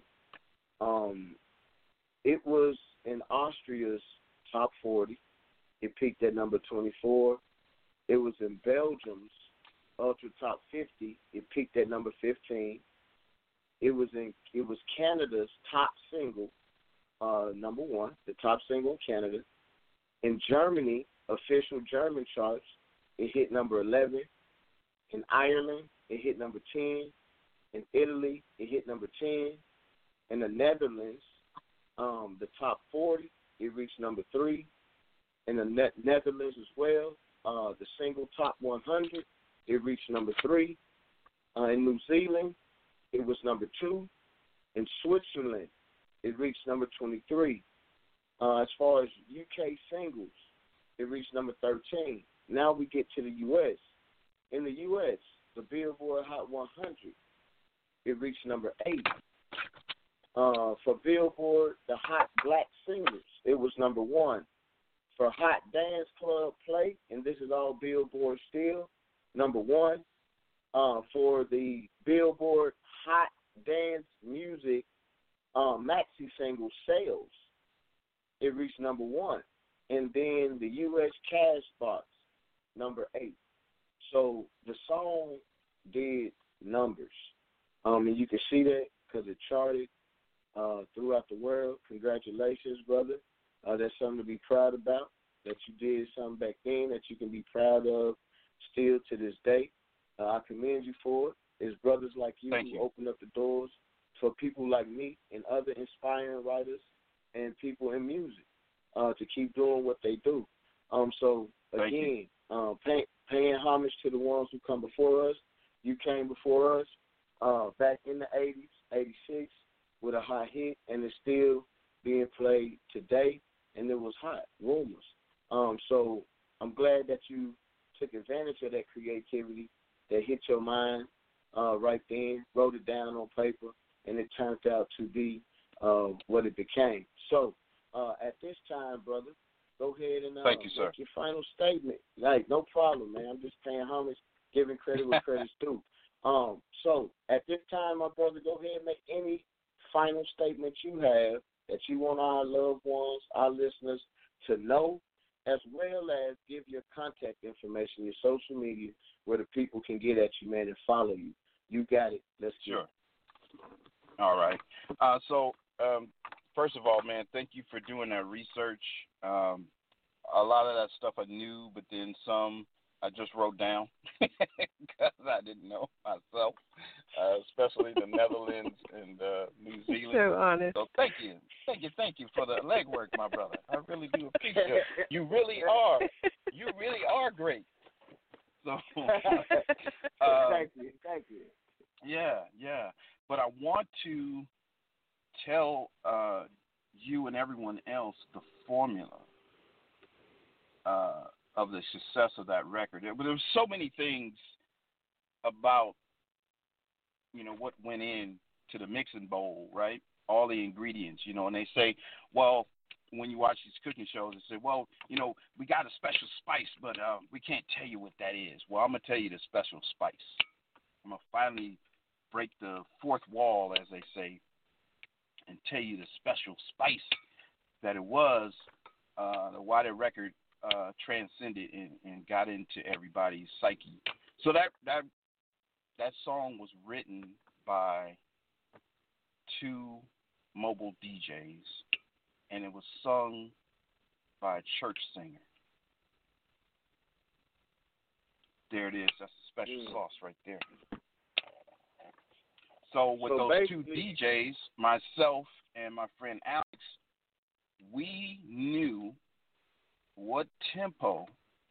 It was in Austria's top 40. It peaked at number 24. It was in Belgium's Ultra Top 50. It peaked at number 15. It was Canada's top single, number 1, the top single in Canada. In Germany, official German charts, it hit number 11. In Ireland, it hit number 10. In Italy, it hit number 10. In the Netherlands, the top 40, it reached number 3. In the Netherlands as well, the single top 100, it reached number 3. In New Zealand, it was number 2. In Switzerland, it reached number 23. As far as UK singles, it reached number 13. Now we get to the U.S. In the U.S., the Billboard Hot 100, it reached number 8. For Billboard, the Hot Black Singles, it was number 1. For Hot Dance Club Play, and this is all Billboard still, number 1. For the Billboard Hot Dance Music maxi single sales, it reached number 1. And then the U.S. Cash Box, number 8. So the song did numbers. And you can see that because it charted throughout the world. Congratulations, brother. That's something to be proud about, that you did something back then that you can be proud of still to this day. I commend you for it. It's brothers like you who open up the doors for people like me and other inspiring writers and people in music to keep doing what they do. So, again, paying homage to the ones who come before us. You came before us back in the 80s, 86, with a hot hit, and it's still being played today, and it was hot, Rumors. So I'm glad that you took advantage of that creativity that hit your mind right then, wrote it down on paper, and it turned out to be what it became. So at this time, brother, go ahead and thank you, sir. Make your final statement. Like, no problem, man. I'm just paying homage, giving credit where credit's due. So at this time, my brother, go ahead and make any final statement you have that you want our loved ones, our listeners, to know, as well as give your contact information, your social media, where the people can get at you, man, and follow you. You got it. Let's sure. All right. So first of all, man, thank you for doing that research. A lot of that stuff I knew, but then some I just wrote down because I didn't know myself, especially the Netherlands and New Zealand. So honest. So thank you for the legwork, my brother. I really do appreciate it. You really are great. So thank you. Yeah. But I want to tell you and everyone else the formula of the success of that record. There were so many things about, what went in to the mixing bowl, right? All the ingredients, and they say, well, when you watch these cooking shows, they say, well, we got a special spice, but we can't tell you what that is. Well, I'm going to tell you the special spice. I'm going to finally break the fourth wall, as they say, and tell you the special spice that it was, why the record transcended and got into everybody's psyche. So that song was written by 2 mobile DJs, and it was sung by a church singer. There it is. That's a special sauce right there. So with those 2 DJs, myself and my friend Alex, we knew what tempo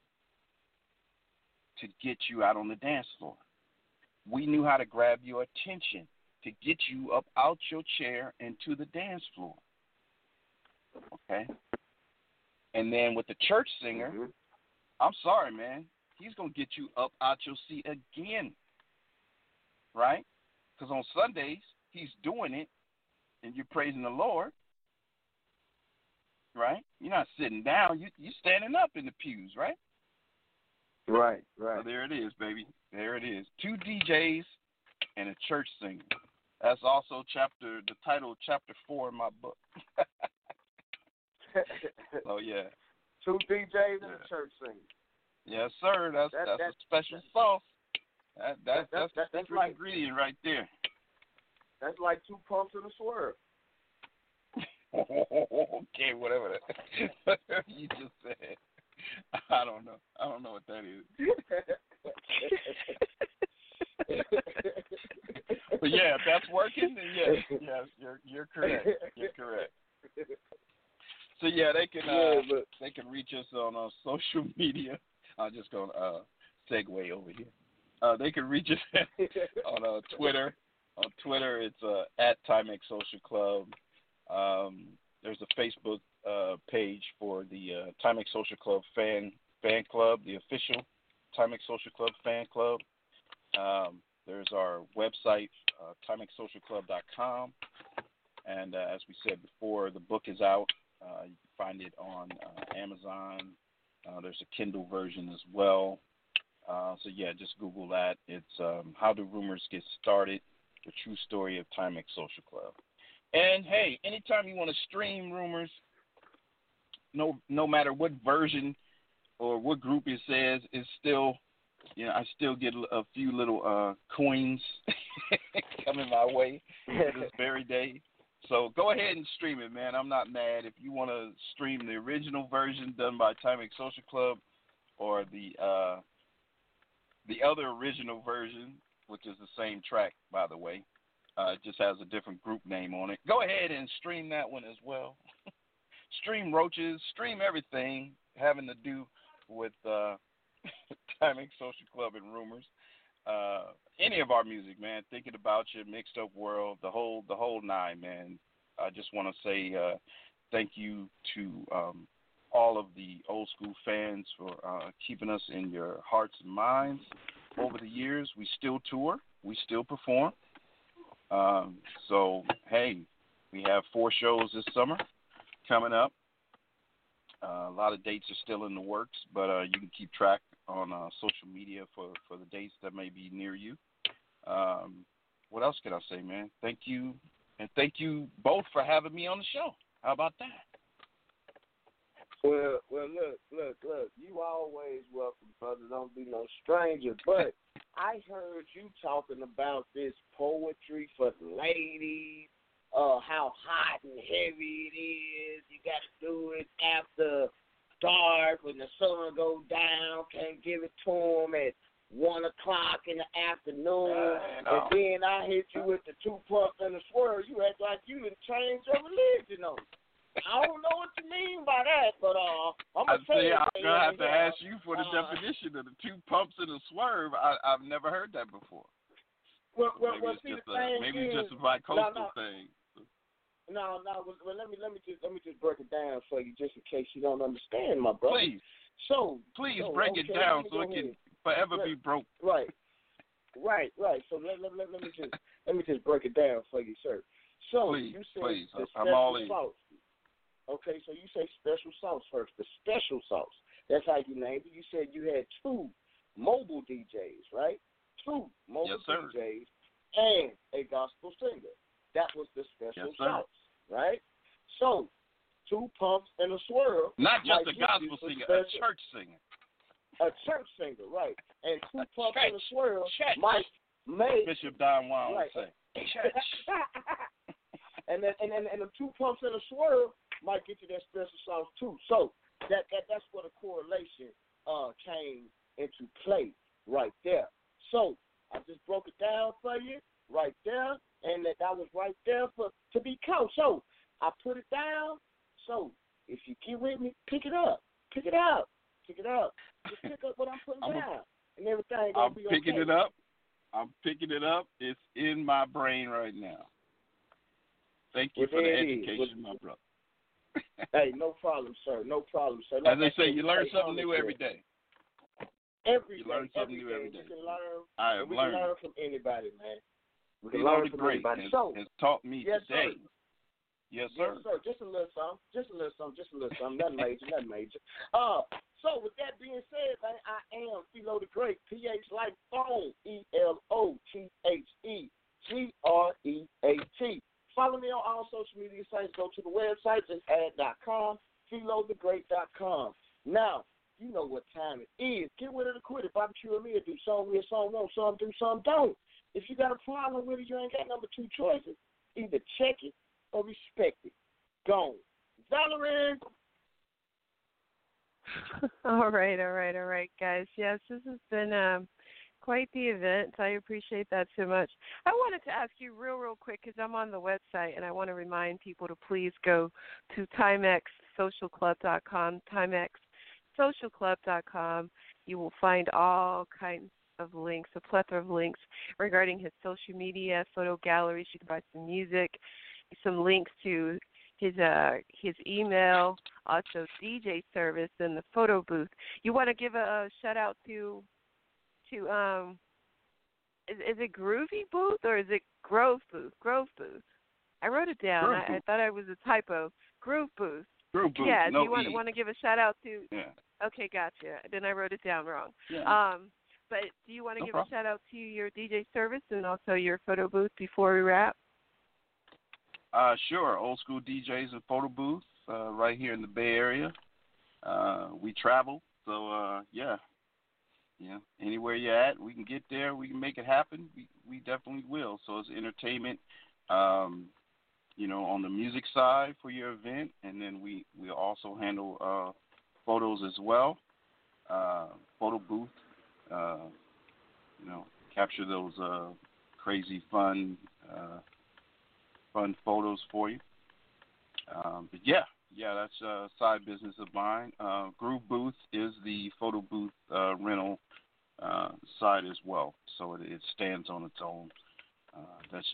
to get you out on the dance floor. We knew how to grab your attention to get you up out your chair and to the dance floor. Okay? And then with the church singer, I'm sorry, man, he's going to get you up out your seat again. Right? Because on Sundays, he's doing it, and you're praising the Lord. Right? You're not sitting down. You're standing up in the pews, right? Right. So there it is, baby. There it is. 2 DJs and a church singer. That's also the title of chapter 4 in my book. Oh yeah. 2 DJs and a church singer. Yes, sir. That's a special sauce. That's the secret ingredient right there. That's like 2 pumps and a swerve. Okay, whatever you just said. I don't know. I don't know what that is. But yeah, if that's working, then yes, you're correct. You're correct. So yeah, they can reach us on social media. I'm just gonna segue over here. They can reach us on Twitter. On Twitter, it's at Timex Social Club. There's a Facebook page for the Timex Social Club fan club, the official Timex Social Club fan club. There's our website, TimexSocialClub.com. And as we said before, the book is out. You can find it on Amazon. There's a Kindle version as well. So yeah, just Google that. It's How Do Rumors Get Started? The True Story of Timex Social Club. And hey, anytime you want to stream rumors, no matter what version or what group it says, it's still, I still get a few little coins coming my way this very day. So go ahead and stream it, man. I'm not mad. If you want to stream the original version done by Timex Social Club or the other original version, which is the same track, by the way. It just has a different group name on it. Go ahead and stream that one as well. Stream Roaches, stream everything having to do with Timex Social Club and Rumors. Any of our music, man. Thinking About You, Mixed Up World, the whole nine, man. I just want to say thank you to all of the old school fans for keeping us in your hearts and minds over the years. We still tour. We still perform. So, hey, we have 4 shows this summer coming up. A lot of dates are still in the works, but you can keep track on social media for the dates that may be near you. What else can I say, man? Thank you, and thank you both for having me on the show. How about that? Well, look. You always welcome, brother. Don't be no stranger. But I heard you talking about this poetry for the ladies, how hot and heavy it is. You got to do it after dark when the sun goes down. Can't give it to them at 1 o'clock in the afternoon. And then I hit you with the 2 pumps and the swerve. You act like you done changed your religion on me. I don't know what you mean by that, but I'm going to say it. I'm going to have to ask you for the definition of the 2 pumps and a swerve. I've never heard that before. Well, see, the thing maybe is, it's just a bi-coastal thing. No. Well, let me just break it down for you, just in case you don't understand, my brother. Please. So break it down so it can forever be broke. Right. So let me just break it down for you, sir. So please, you said I'm all in. Sauce. Okay, so you say special sauce first. The special sauce. That's how you named it. You said you had 2 mobile DJs, right? 2 mobile DJs and a gospel singer. That was the special sauce, right? So 2 pumps and a swerve. Not just a gospel singer, a church singer. A church singer, right? And 2 pumps and a swerve might make Bishop Don Juan would say. Church. and the 2 pumps and a swerve might get you that special sauce too. So that's where the correlation came into play right there. So I just broke it down for you right there, and that was right there to be caught. So I put it down. So if you get with me, pick it up. Just pick up what I'm putting down, and everything gonna be okay. I'm picking it up. It's in my brain right now. Thank you for the education, my brother. Hey, no problem, sir. Like as they say, you learn something new every day. Every day. Learn something new every day. We can learn. I have learned. We can learn from anybody, man. We can learn learn from anybody. Has taught me today. Sir. Yes, sir. Yes, sir. Just a little something. Nothing major. So with that being said, man, I am Philo the Great. PH like phone. ELOTHE. GREAT. social media sites. Go to the website, just add.com, PhiloTheGreat.com. Now, you know what time it is. Get with it or quit it. Bobby Q and me do some real, some won't, some do, some don't. If you got a problem with it, you ain't got number two choices. Either check it or respect it. Gone. Valerie! All right, guys. Yes, this has been quite the event. I appreciate that so much. I wanted to ask you real quick because I'm on the website and I want to remind people to please go to TimexSocialClub.com, TimexSocialClub.com. You will find all kinds of links, a plethora of links regarding his social media, photo galleries. You can buy some music, some links to his email, also DJ service and the photo booth. You want to give a shout out to is it Groovy Booth or is it Grove Booth? Grove Booth. I wrote it down. I thought I was a typo. Groove Booth. Groove Booth. Yeah. No do you want to give a shout out to? Yeah. Okay, gotcha. Then I wrote it down wrong. Yeah. But do you want to give problem. a shout out to your DJ service and also your photo booth before we wrap? Sure. Old School DJs and Photo Booth right here in the Bay Area. We travel, so yeah. Anywhere you're at, we can get there. We can make it happen. We definitely will. So it's entertainment, on the music side for your event, and then we also handle photos as well. Photo booth, capture those crazy fun photos for you. But that's a side business of mine. Groove Booth is the photo booth rental side as well, so it stands on its own. That's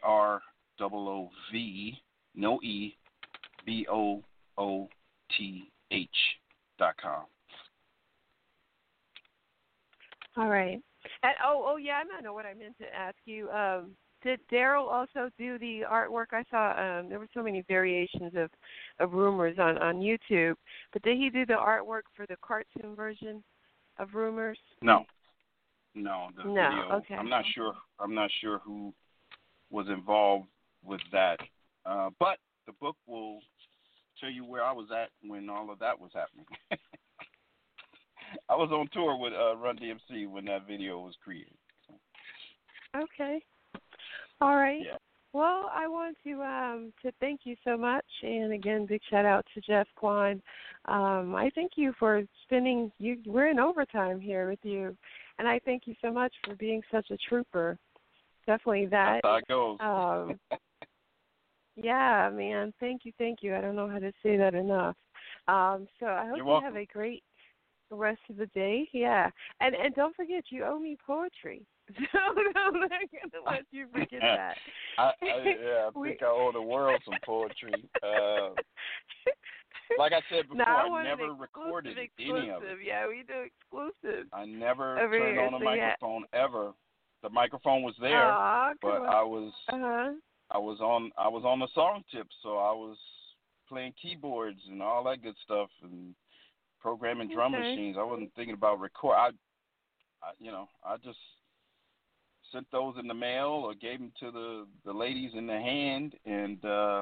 GROOV, no E, BOOTH.com. All right. And, yeah, I know what I meant to ask you. Did Daryl also do the artwork? I saw there were so many variations of Rumors on YouTube, but did he do the artwork for the cartoon version of Rumors? No, the video. Okay. I'm not sure who was involved with that, but the book will tell you where I was at when all of that was happening. I was on tour with Run DMC when that video was created. Okay. All right. Yeah. Well, I want to thank you so much, and again, big shout out to Jeff Quan. I thank you for spending. We're in overtime here with you, and I thank you so much for being such a trooper. Definitely that. That's how it goes. Yeah, man. Thank you. I don't know how to say that enough. So I hope you have a great rest of the day. Yeah, and don't forget, you owe me poetry. No, I'm not going to let you forget that. I think I owe the world some poetry. Like I said before, I never recorded any of it. Yeah, we do exclusive. I never turned on a microphone ever. The microphone was there, but I was on the song tip, so I was playing keyboards and all that good stuff and programming drum machines. I wasn't thinking about record. I just sent those in the mail or gave them to the ladies in the hand, and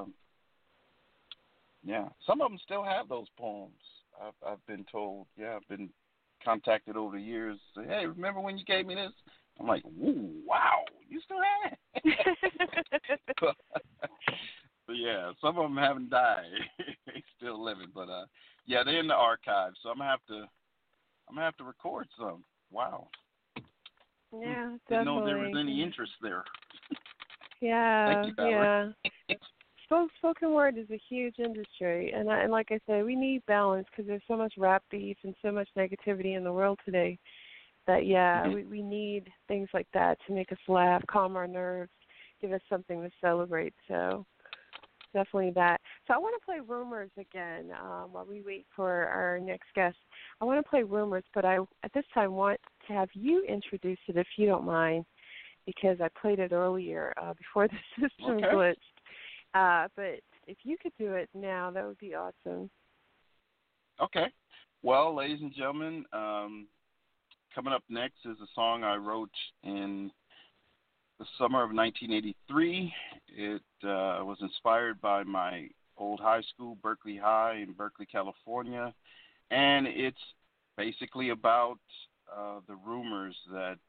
some of them still have those poems. I've been told. I've been contacted over the years. Say, hey, remember when you gave me this? I'm like, ooh, wow, you still have it. But yeah, some of them haven't died. They still living, but they're in the archive. So I'm gonna have to record some. Wow. Yeah, definitely. Didn't know there was any interest there. Yeah. Thank you, Valerie. Yeah. Spoken word is a huge industry, and like I said, we need balance because there's so much rap beef and so much negativity in the world today that we need things like that to make us laugh, calm our nerves, give us something to celebrate. So definitely that. So I want to play Rumors again while we wait for our next guest. I want to play Rumors, but I at this time want to have you introduce it if you don't mind, because I played it earlier before the system glitched. But if you could do it now, that would be awesome. Okay. Well, ladies and gentlemen, coming up next is a song I wrote in the summer of 1983. It was inspired by my old high school, Berkeley High in Berkeley, California, and it's basically about the rumors that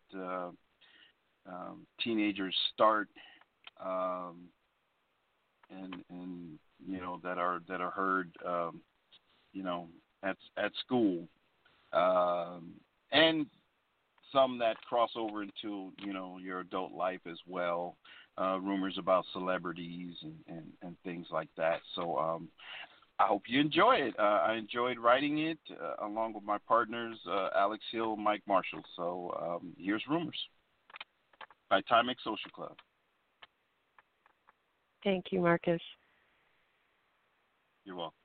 teenagers start, and you know that are heard, you know, at school, and some that cross over into, you know, your adult life as well. Rumors about celebrities and things like that. So I hope you enjoy it. I enjoyed writing it along with my partners, Alex Hill, Mike Marshall. So here's Rumors by Timex Social Club. Thank you, Marcus. You're welcome.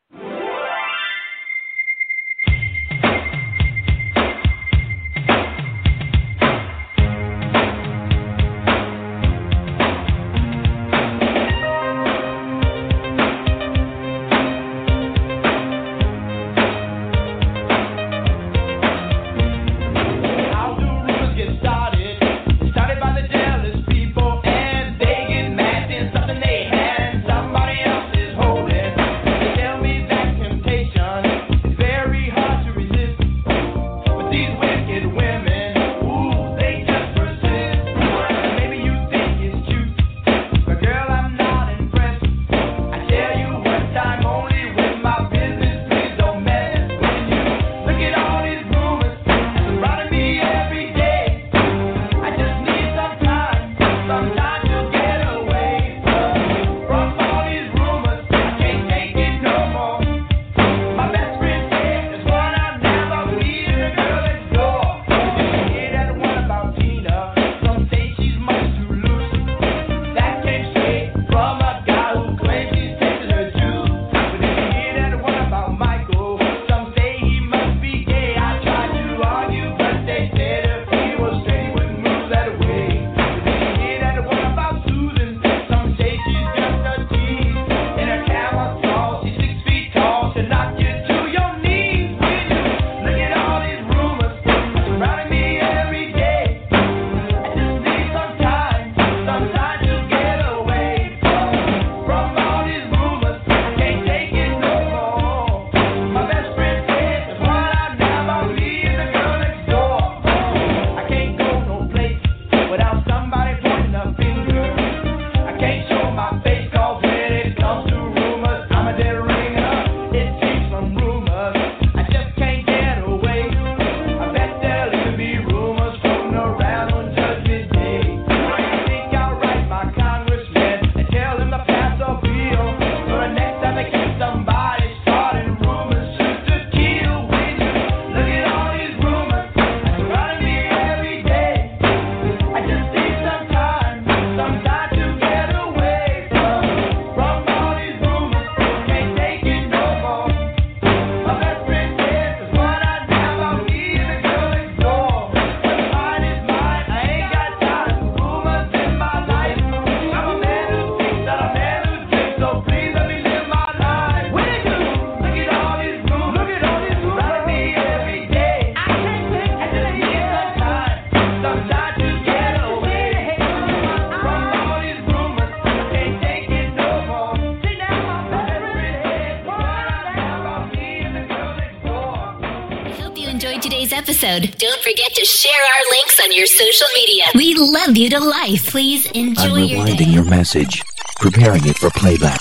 Episode. Don't forget to share our links on your social media. We love you to life. Please enjoy I'm your day. rewinding your message, preparing it for playback.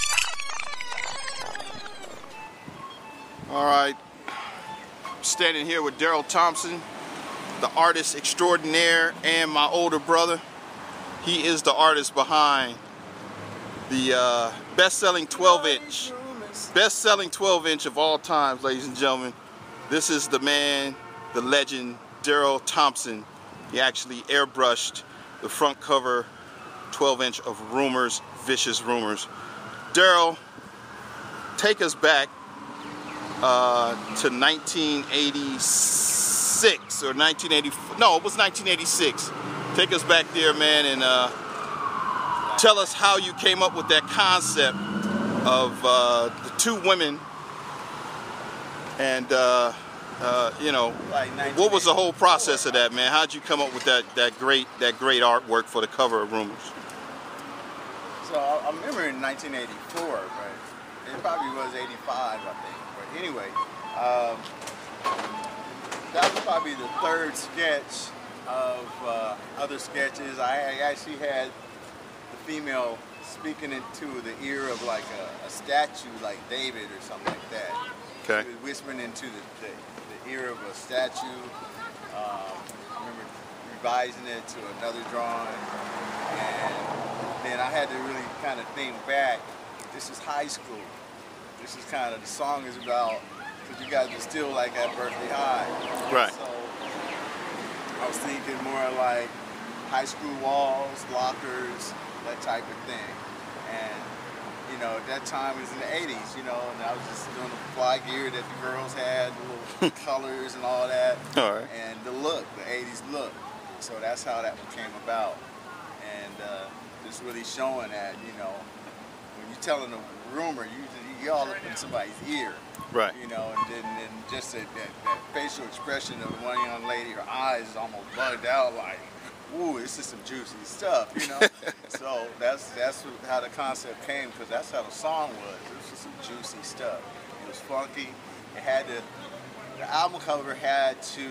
All right. I'm standing here with Daryl Thompson, the artist extraordinaire, and my older brother. He is the artist behind the best-selling 12-inch. Best-selling 12-inch of all times, ladies and gentlemen. This is the man, the legend, Daryl Thompson. He actually airbrushed the front cover 12-inch of Rumors, Vicious Rumors. Daryl, take us back to 1986 or 1980. No, it was 1986. Take us back there, man, and tell us how you came up with that concept of the two women and You know, what was the whole process of that, man? How'd you come up with that great artwork for the cover of Rumors? So I remember in 1984, but it probably was 85, I think. But anyway, that was probably the third sketch of other sketches. I actually had the female speaking into the ear of like a statue, like David or something like that. Okay. She was whispering into the ear of a statue. I remember revising it to another drawing, and then I had to really kind of think back. This is high school. This is kind of, the song is about, because you guys are still like at Berkeley High. Right. So I was thinking more like high school walls, lockers, that type of thing. And, you know, at that time it was in the 80s, you know, and I was just doing the fly gear that the girls had, the little colors and all that. All right. And the look, the 80s look. So that's how that one came about. And just really showing that, you know, when you're telling a rumor, you all up in somebody's ear. Right. You know, and then just that facial expression of one young lady, her eyes is almost bugged out like, ooh, this is some juicy stuff, you know? So that's how the concept came, because that's how the song was. It was just some juicy stuff. It was funky. It had the album cover had to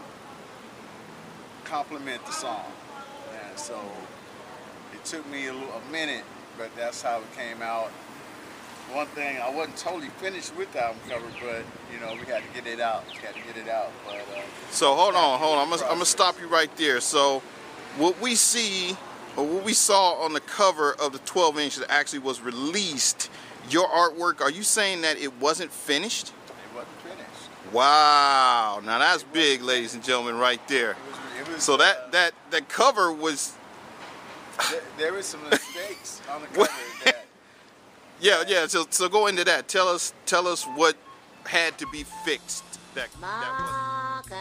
complement the song. And so it took me a minute, but that's how it came out. One thing, I wasn't totally finished with the album cover, but, you know, we had to get it out. But, so hold on. I'm gonna stop you right there. So what we see, or what we saw on the cover of the 12-inch that actually was released, your artwork, are you saying that it wasn't finished? It wasn't finished. Wow. Now that's big, ladies and gentlemen, right there. It was, so that cover was... There was some mistakes on the cover that... Yeah. So go into that. Tell us what had to be fixed. That Marcus,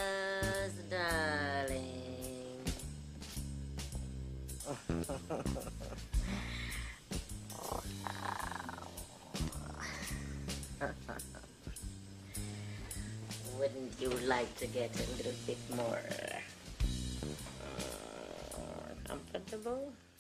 darling. Wouldn't you like to get a little bit more comfortable?